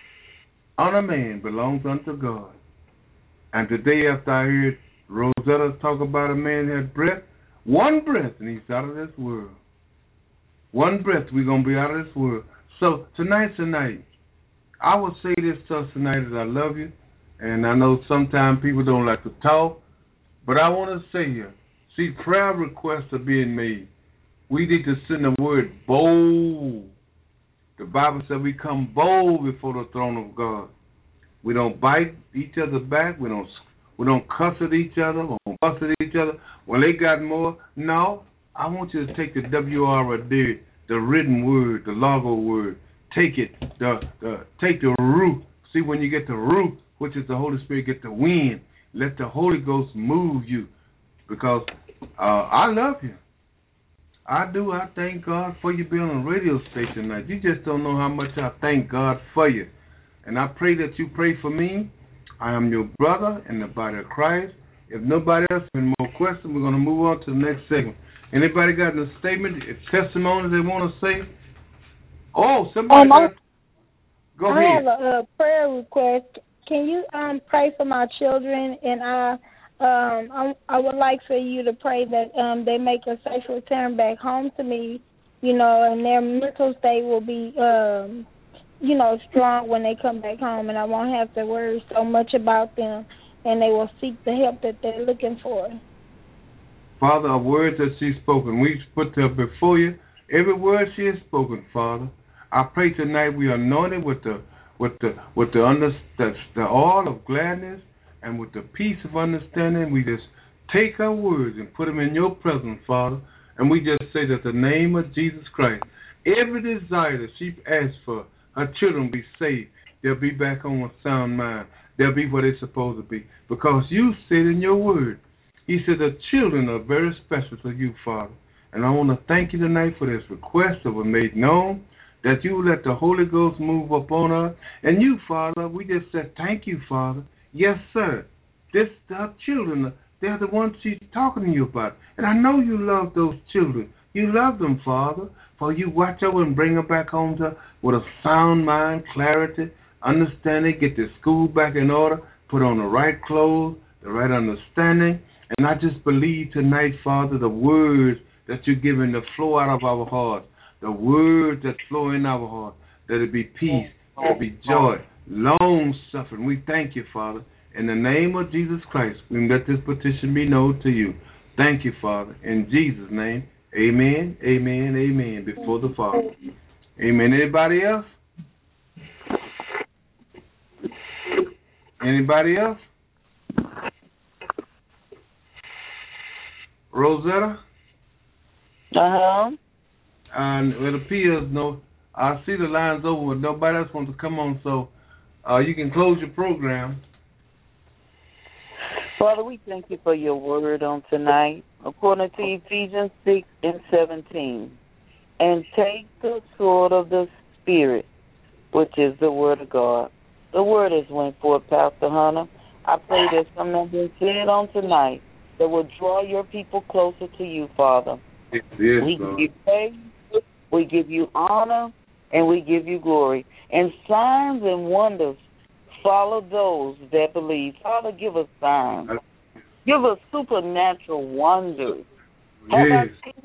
on a man belongs unto God. And today after I heard Rosetta talk about a man who had breath, one breath and he's out of this world. One breath, we're going to be out of this world. So tonight's the night. I will say this to us tonight that I love you. And I know sometimes people don't like to talk. But I want to say here, see, prayer requests are being made. We need to send the word bold. The Bible said we come bold before the throne of God. We don't bite each other back. We don't we don't cuss at each other. We don't fuss at each other. Well, they got more. No, I want you to take the W R D, the written word, the logo word. Take it, the, the take the root. See, when you get the root, which is the Holy Spirit, get the wind. Let the Holy Ghost move you. Because uh, I love you. I do. I thank God for you being on a radio station tonight. You just don't know how much I thank God for you. And I pray that you pray for me. I am your brother in the body of Christ. If nobody else has more questions, we're going to move on to the next segment. Anybody got a statement, a testimony they want to say? Oh, somebody um, got... Go I ahead. have a, a prayer request. Can you um pray for my children? And I um I, I would like for you to pray that um they make a safe return back home to me, you know, and their mental state will be um you know strong when they come back home, and I won't have to worry so much about them, and they will seek the help that they're looking for. Father, a word that she's spoken, we put her before you. Every word she has spoken, Father, I pray tonight we are anointed with the with the with the under the, the oil of gladness and with the peace of understanding. We just take our words and put them in your presence, Father, and we just say that the name of Jesus Christ, every desire that she asked for, her children be saved. They'll be back on a sound mind. They'll be where they're supposed to be. Because you said in your word, you said the children are very special to you, Father. And I want to thank you tonight for this request that was made known, that you let the Holy Ghost move upon us. And you, Father, we just said thank you, Father. Yes, sir. This, our children, they're the ones she's talking to you about. And I know you love those children. You love them, Father, for you watch over and bring them back home to with a sound mind, clarity, understanding, get their school back in order, put on the right clothes, the right understanding. And I just believe tonight, Father, the words that you're giving to flow out of our hearts, the words that flow in our heart, that it be peace, that it be joy, long suffering. We thank you, Father. In the name of Jesus Christ, we let this petition be known to you. Thank you, Father. In Jesus' name, amen, amen, amen, before the Father. Amen. Anybody else? Anybody else? Rosetta? Uh-huh. And it appears no, I see the lines open, but nobody else wants to come on, so uh, you can close your program. Father, we thank you for your word on tonight, according to Ephesians six and seventeen. And take the sword of the Spirit, which is the word of God. The word has went forth, Pastor Hunter. I pray that something has been said on tonight that will draw your people closer to you, Father. Yes, yes, we Lord. give you praise, we give you honor, and we give you glory. And signs and wonders follow those that believe. Father, give us signs. Give us supernatural wonders. Yes.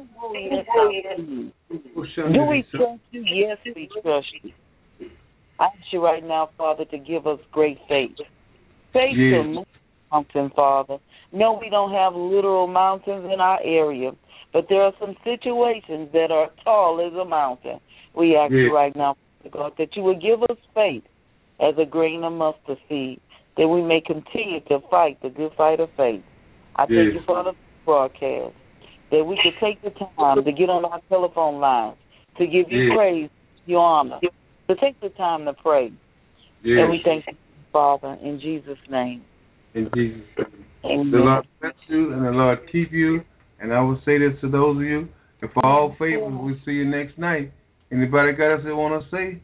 Do we trust you? Yes, we trust you. I ask you right now, Father, to give us great faith. Faith yes. to move mountain, Father. No, we don't have literal mountains in our area, but there are some situations that are tall as a mountain. We ask yes. you right now, God, that you would give us faith as a grain of mustard seed, that we may continue to fight the good fight of faith. I yes. thank you for the broadcast, that we could take the time to get on our telephone lines, to give you yes. praise, your honor, to take the time to pray. Yes. And we thank you, Father, in Jesus' name. In Jesus' name. Amen. The Lord bless you and the Lord keep you. And I will say this to those of you, and for all favors, we'll see you next night. Anybody got else they want to say?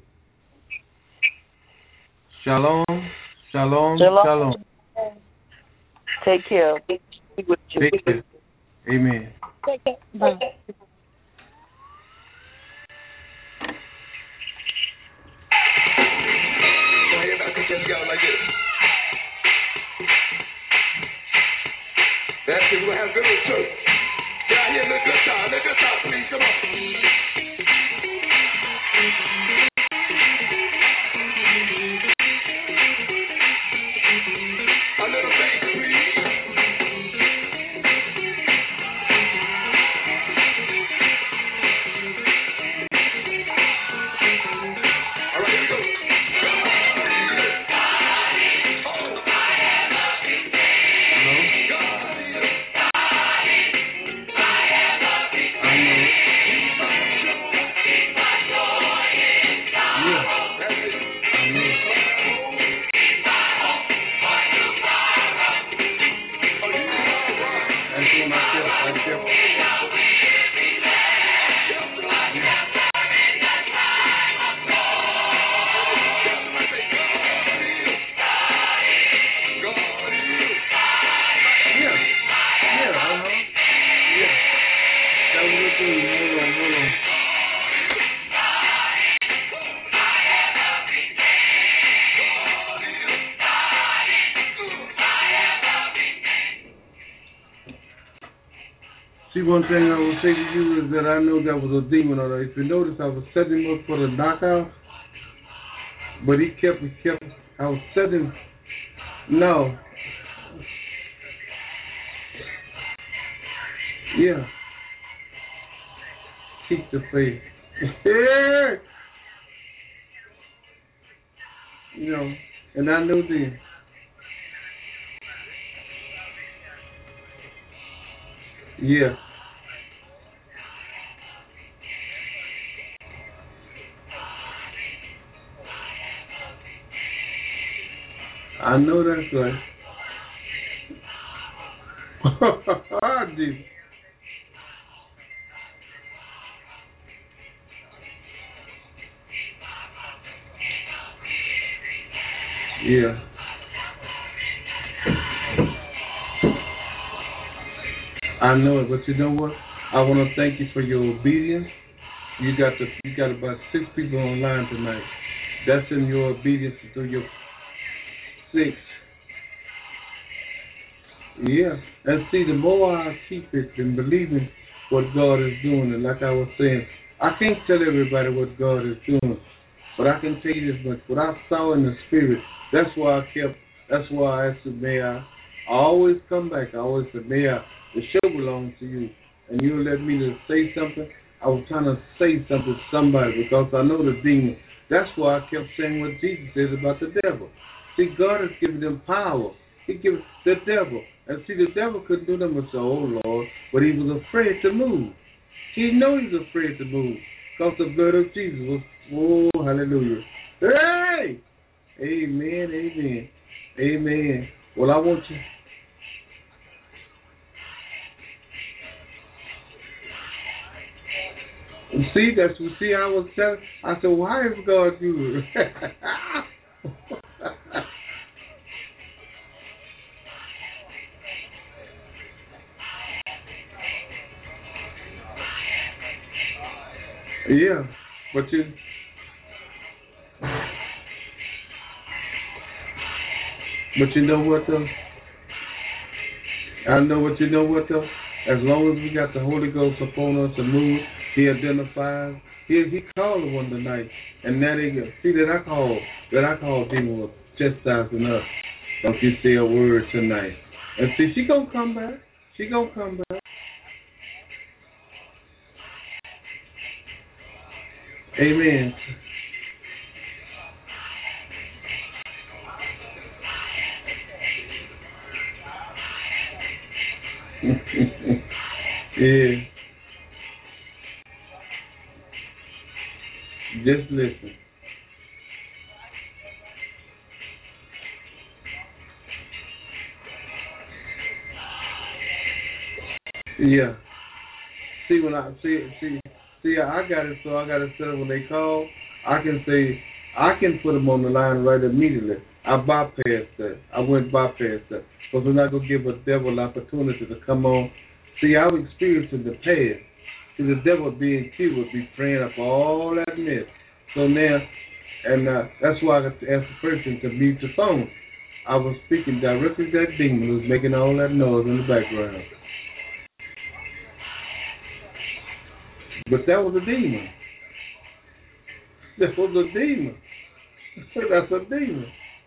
Shalom, shalom, Shalom. shalom. Take care. Be with you. Take care. Amen. Take care. Bye. That's it. We'll have good old church. Get out here, look good time. Look good time, please. Come on. A little bass, please. All right, here we go. See, one thing I will say to you is that I know that was a demon on her. If you notice, I was setting him up for the knockout, but he kept, he kept, I was setting, no. Yeah. Keep the faith. Yeah. You know, and I know then. Yeah. I know that's right. I do. Yeah. I know it, but you know what? I want to thank you for your obedience. You got the, you got about six people online tonight. That's in your obedience to do your six. Yeah. And see, the more I keep it and believing what God is doing, and like I was saying, I can't tell everybody what God is doing, but I can tell you this much. What I saw in the spirit, that's why I kept, that's why I asked the mayor. I always come back. I always say, Mayor, the show belongs to you. And you let me to say something. I was trying to say something to somebody because I know the demon. That's why I kept saying what Jesus says about the devil. See, God has given them power. He gives the devil. And see, the devil couldn't do nothing but say, oh, Lord. But he was afraid to move. He knows he's afraid to move. Because the blood of Jesus was, oh, hallelujah. Hey! Amen, amen, amen. Well, I want you. You see, that's you see, I was telling. I said, why is God good? Yeah, but you. But you know what though? I know what you know what though? As long as we got the Holy Ghost upon us to move, He identifies. He He called the one tonight, and that ain't see that I called that I called demon was chastising us. Don't you say a word tonight? And see, she gonna come back. She gonna come back. Amen. Yeah. Just listen. Yeah. See when I see see see I got it so I got it set up when they call. I can say I can put them on the line right immediately. I bypassed that. I went bypass that. Because we're not gonna give a devil an opportunity to come on. See, I've experienced in the past. See, the devil being cute would be praying up all that mess. So now, and uh, that's why I asked the person to mute the phone. I was speaking directly to that demon who was making all that noise in the background. But that was a demon. That was a demon. That's a demon.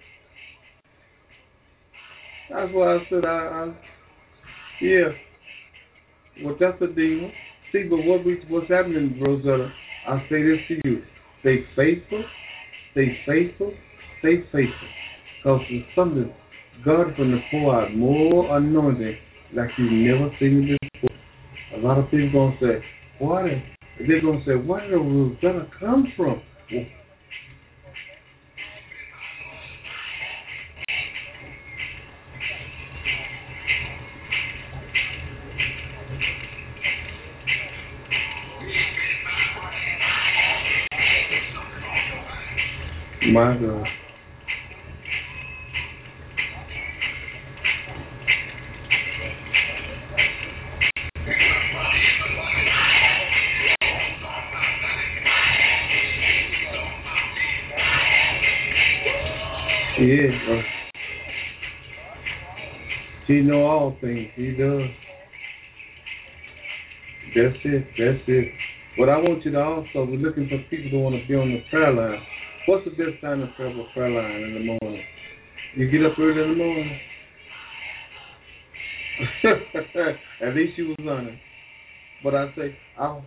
That's why I said, I, I yeah. Well, that's a demon. See, but what we, what's happening, Rosetta, I say this to you. Stay faithful, stay faithful, stay faithful. Because there's something, God is going to pour out more anointing like you've never seen it before. A lot of people going to say, what? They're going to say, where did Rosetta come from? Well, my God. Yeah, bro. He know all things. He does. That's it. That's it. But I want you to also, we're looking for people who want to be on the prayer line. What's the best time to pray for prayer line in the morning? You get up early in the morning? At least you was on it. But I say, I'll.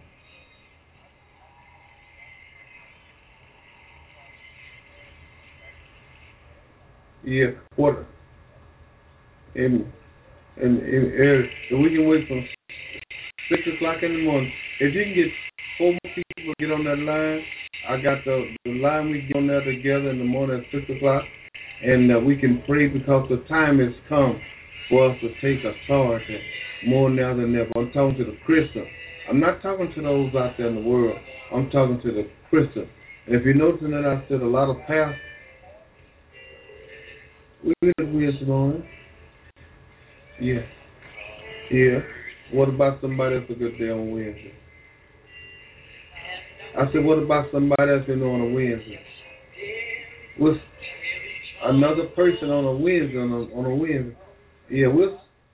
Yeah, what? And, and, and, and we can wait from six o'clock in the morning. If you can get four more people to get on that line, I got the, the line we get on there together in the morning at six o'clock, and uh, we can pray because the time has come for us to take authority more now than ever. I'm talking to the Christian. I'm not talking to those out there in the world. I'm talking to the Christian. And if you're noticing that I said a lot of pastors, we get a Wednesday morning. Yeah. Yeah. What about somebody that's a good day on Wednesday? I said, what about somebody that's been on a Wednesday? What's another person on a Wednesday on a, on a Wednesday? Yeah, what's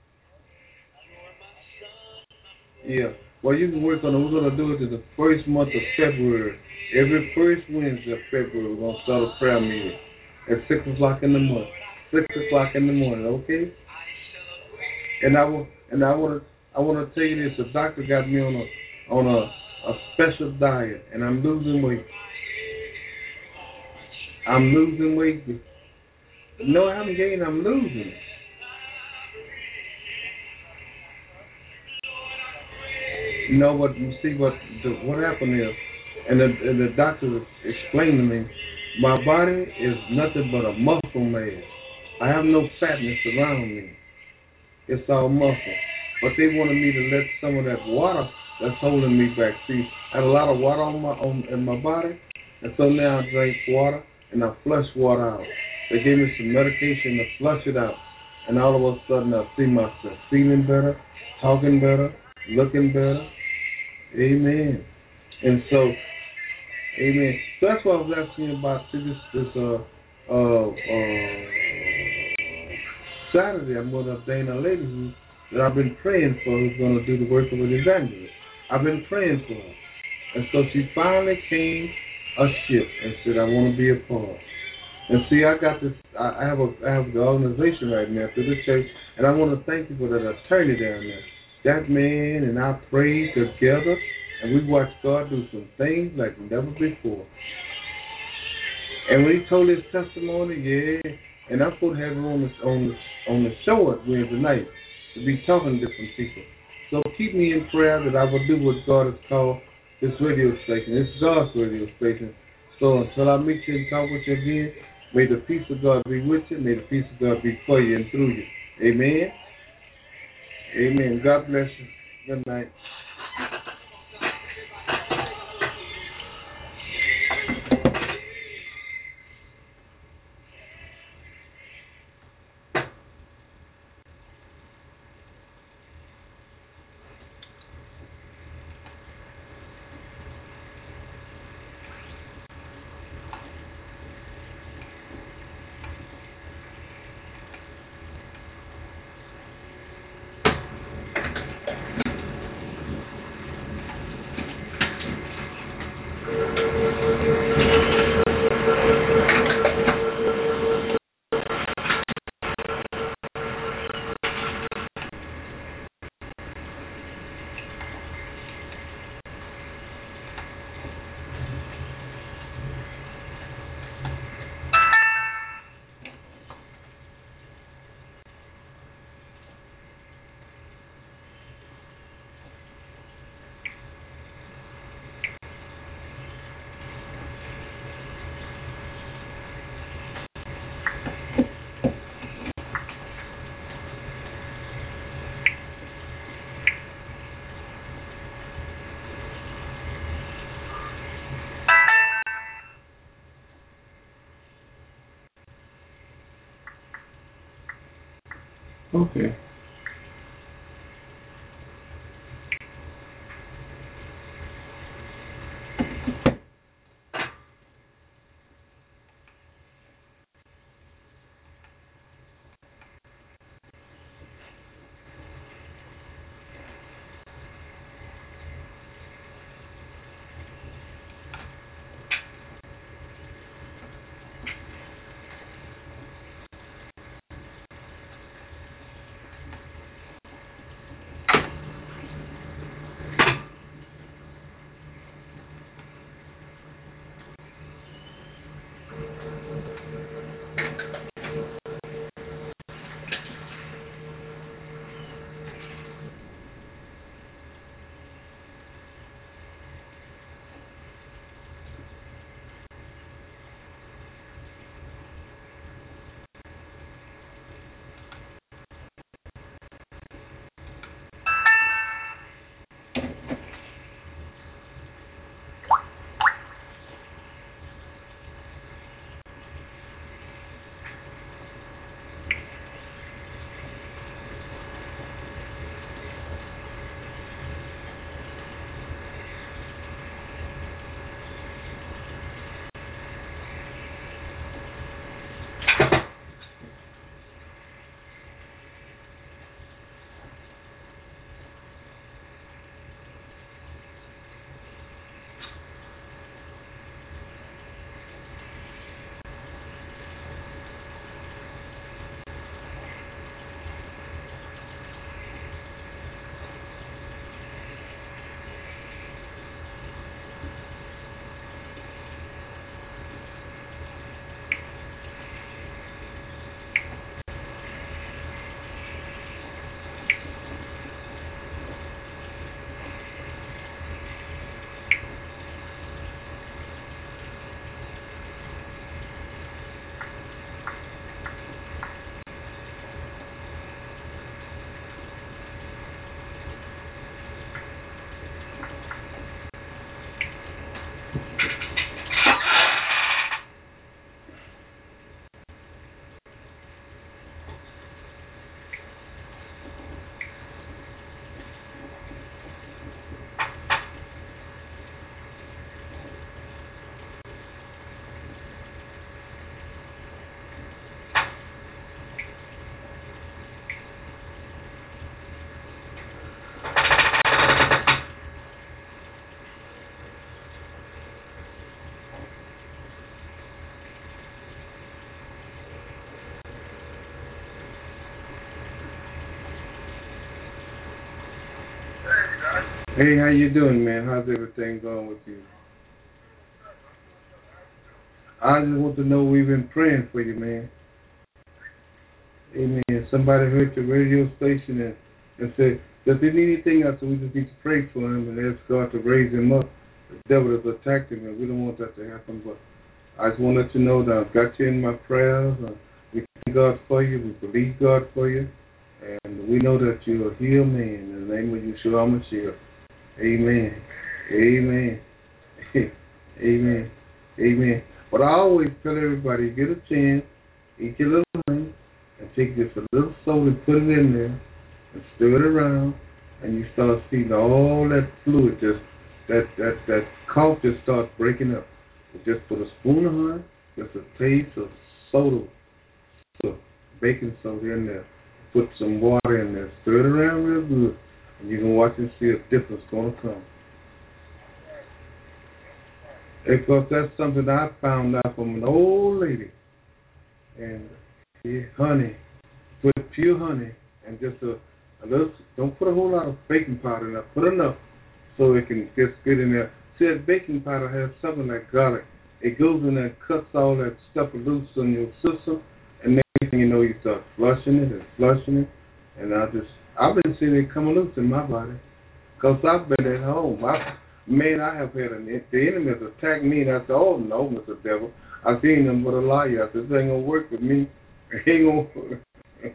yeah. Well, you can work on it. We're gonna do it to the first month of February. Every first Wednesday of February, we're gonna start a prayer meeting at six o'clock in the morning. Six o'clock in the morning, okay? And I will, and I want to, I want to tell you this. The doctor got me on a, on a. a special diet, and I'm losing weight. I'm losing weight. No, I haven't gained, I'm losing it. You know what? You see what the, what happened is, and the, and the doctor explained to me, my body is nothing but a muscle mass. I have no fatness around me. It's all muscle. But they wanted me to let some of that water that's holding me back. See, I had a lot of water on my on in my body, and so now I drink water and I flush water out. They gave me some medication to flush it out, and all of a sudden I see myself feeling better, talking better, looking better. Amen. And so, amen. So that's what I was asking you about. See, this this uh uh uh Saturday I'm going to ordain a lady who that I've been praying for, who's going to do the work of an evangelist. I've been praying for her. And so she finally came a ship and said, I want to be a part. And see, I got this, I have a, I have the organization right now through the church, and I want to thank you for that attorney down there. That man and I prayed together, and we watched God do some things like never before. And when he told his testimony, yeah, and I'm supposed to have him on the, on the, on the show at Wednesday night to be talking to different people. So keep me in prayer that I will do what God has called this radio station. It's God's radio station. So until I meet you and talk with you again, may the peace of God be with you. May the peace of God be for you and through you. Amen. Amen. God bless you. Good night. Okay. Hey, how you doing, man? How's everything going with you? I just want to know we've been praying for you, man. Amen. Somebody heard your radio station and, and said, does he need anything else? So we just need to pray for him and ask God to raise him up. The devil has attacked him, and we don't want that to happen. But I just want to let you know that I've got you in my prayers. Uh, we thank God for you. We believe God for you. And we know that you're a healed man in the name of Yeshua HaMashiach. Amen. Amen. Amen. Amen. But I always tell everybody, get a chance, eat your little honey, and take just a little salt and put it in there, and stir it around, and you start seeing all that fluid, just that that that cough just starts breaking up. So just put a spoon of honey, just a taste of soda, so baking soda in there. Put some water in there, stir it around real good, and you can watch and see a difference going to come. Because that's something I found out from an old lady. And yeah, honey, put pure honey, and just a, a little, don't put a whole lot of baking powder in there. Put enough so it can just get in there. See, that baking powder has something like garlic. It goes in there and cuts all that stuff loose on your system, and next thing you know, you start flushing it and flushing it. And I just, I've been seeing it come loose in my body. Because I've been at home. I, man, I have had an, the enemy has attacked me, and I said, oh, no, Mister Devil. I've seen him but a liar. I said, this ain't going to work with me. It ain't going to work.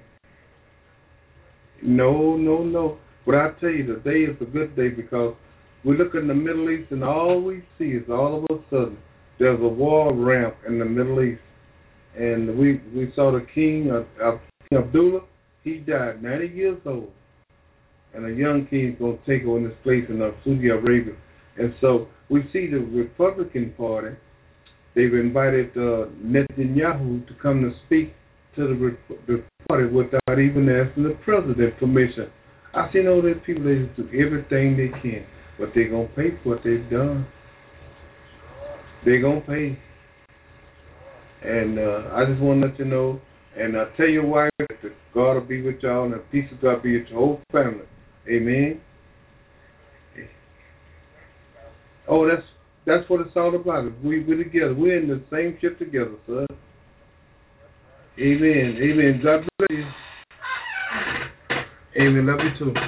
No, no, no. But I tell you, today is a good day because we look in the Middle East, and all we see is all of a sudden there's a war ramp in the Middle East. And we, we saw the king, of, of King Abdullah. He died ninety years old. And a young king is going to take over this place in uh, Saudi Arabia. And so we see the Republican Party, they've invited uh, Netanyahu to come to speak to the, Re- the party without even asking the president permission. I've seen all these people, they do everything they can, but they're going to pay for what they've done. They're going to pay. And uh, I just want to let you know, and I tell your wife that God will be with y'all, and the peace of God be with your whole family. Amen. Oh, that's that's what it's all about. We we're together. We're in the same ship together, son. Amen. Amen. God bless you. Amen. Love you too.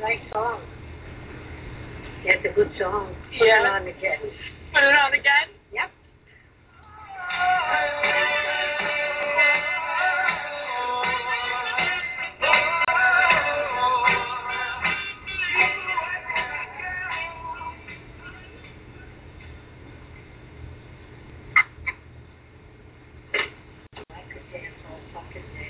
nice song. It's a good song. Put Yeah. it on again. Put it on again? Yep. I could dance all fucking day.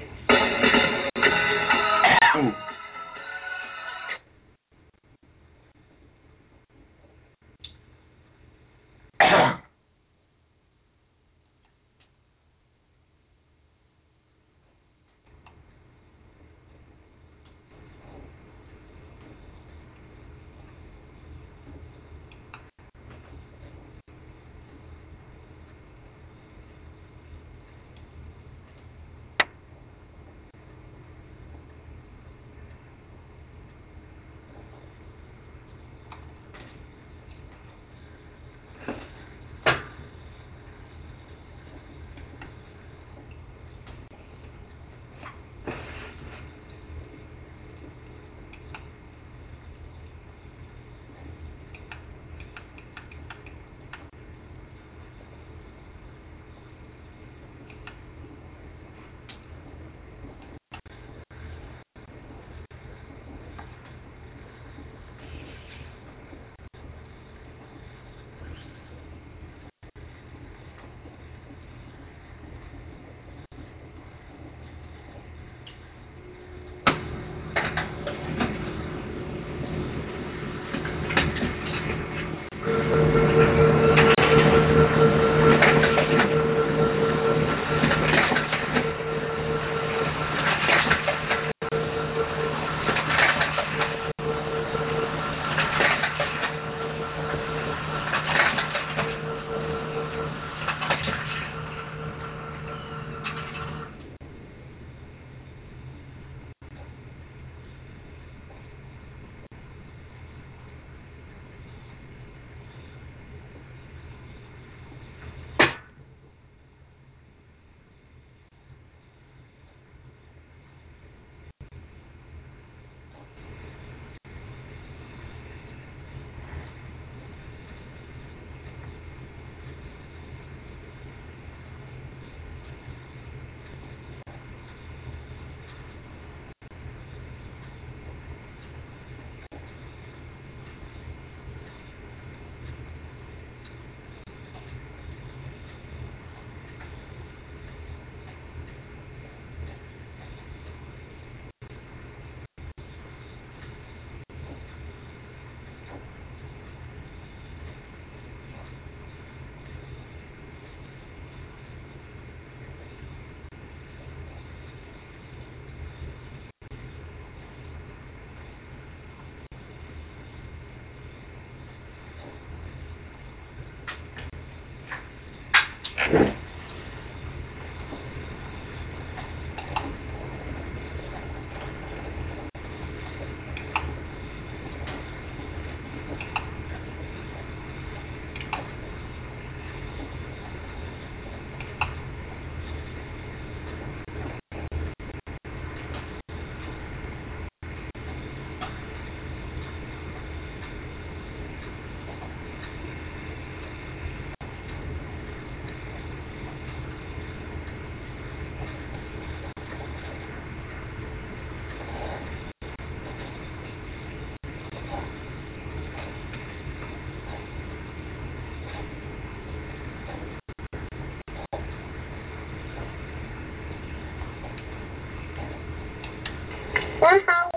One house,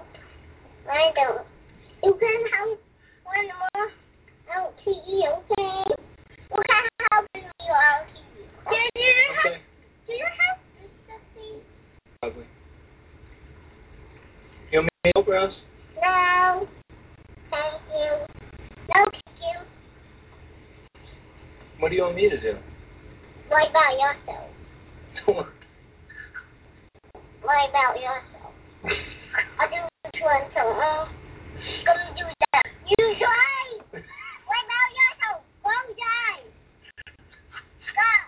I don't. You can have one more L T E, okay? You can have one more L T E. Do you have, Okay. do you have something? Probably. You want me to help, Ross? No. Thank you. No, thank you. What do you want me to do? What about yourself? What about yourself? I'll do which one, so, uh, come do that. You try! What about yourself? Go die! Stop!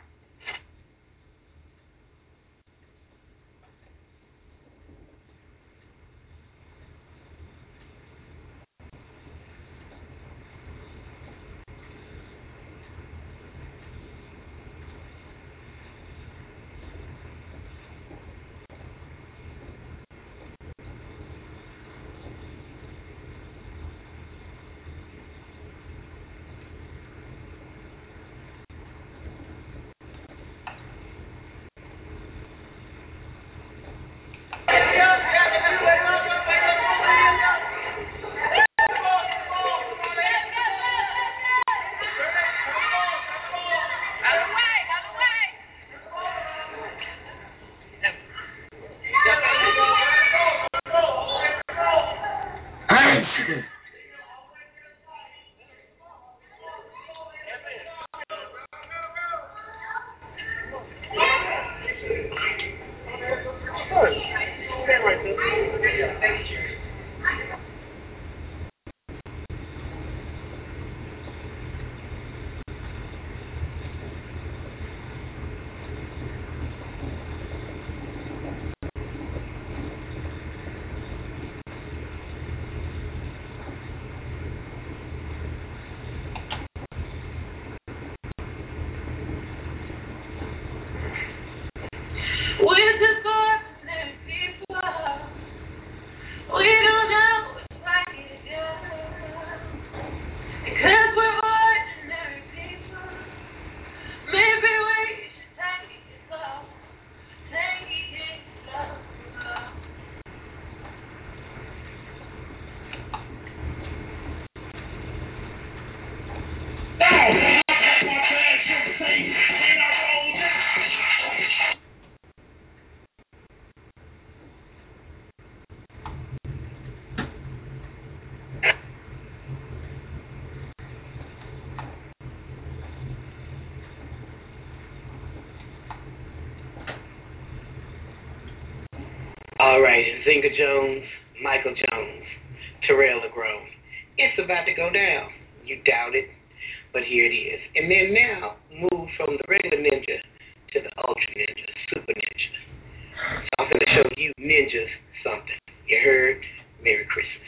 All right, Zinga Jones, Michael Jones, Terrell LeGrone. It's about to go down. You doubt it, but here it is. And then now, move from the regular ninja to the ultra ninja, super ninja. So I'm going to show you ninjas something. You heard? Merry Christmas.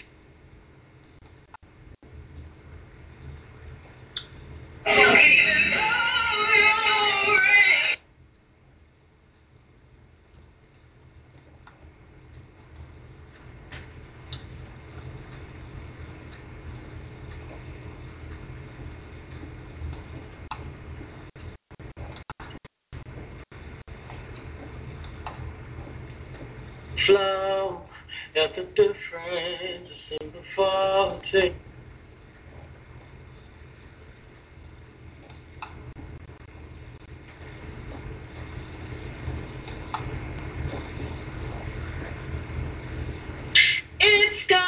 Flow at the different December fourteenth. It's gone.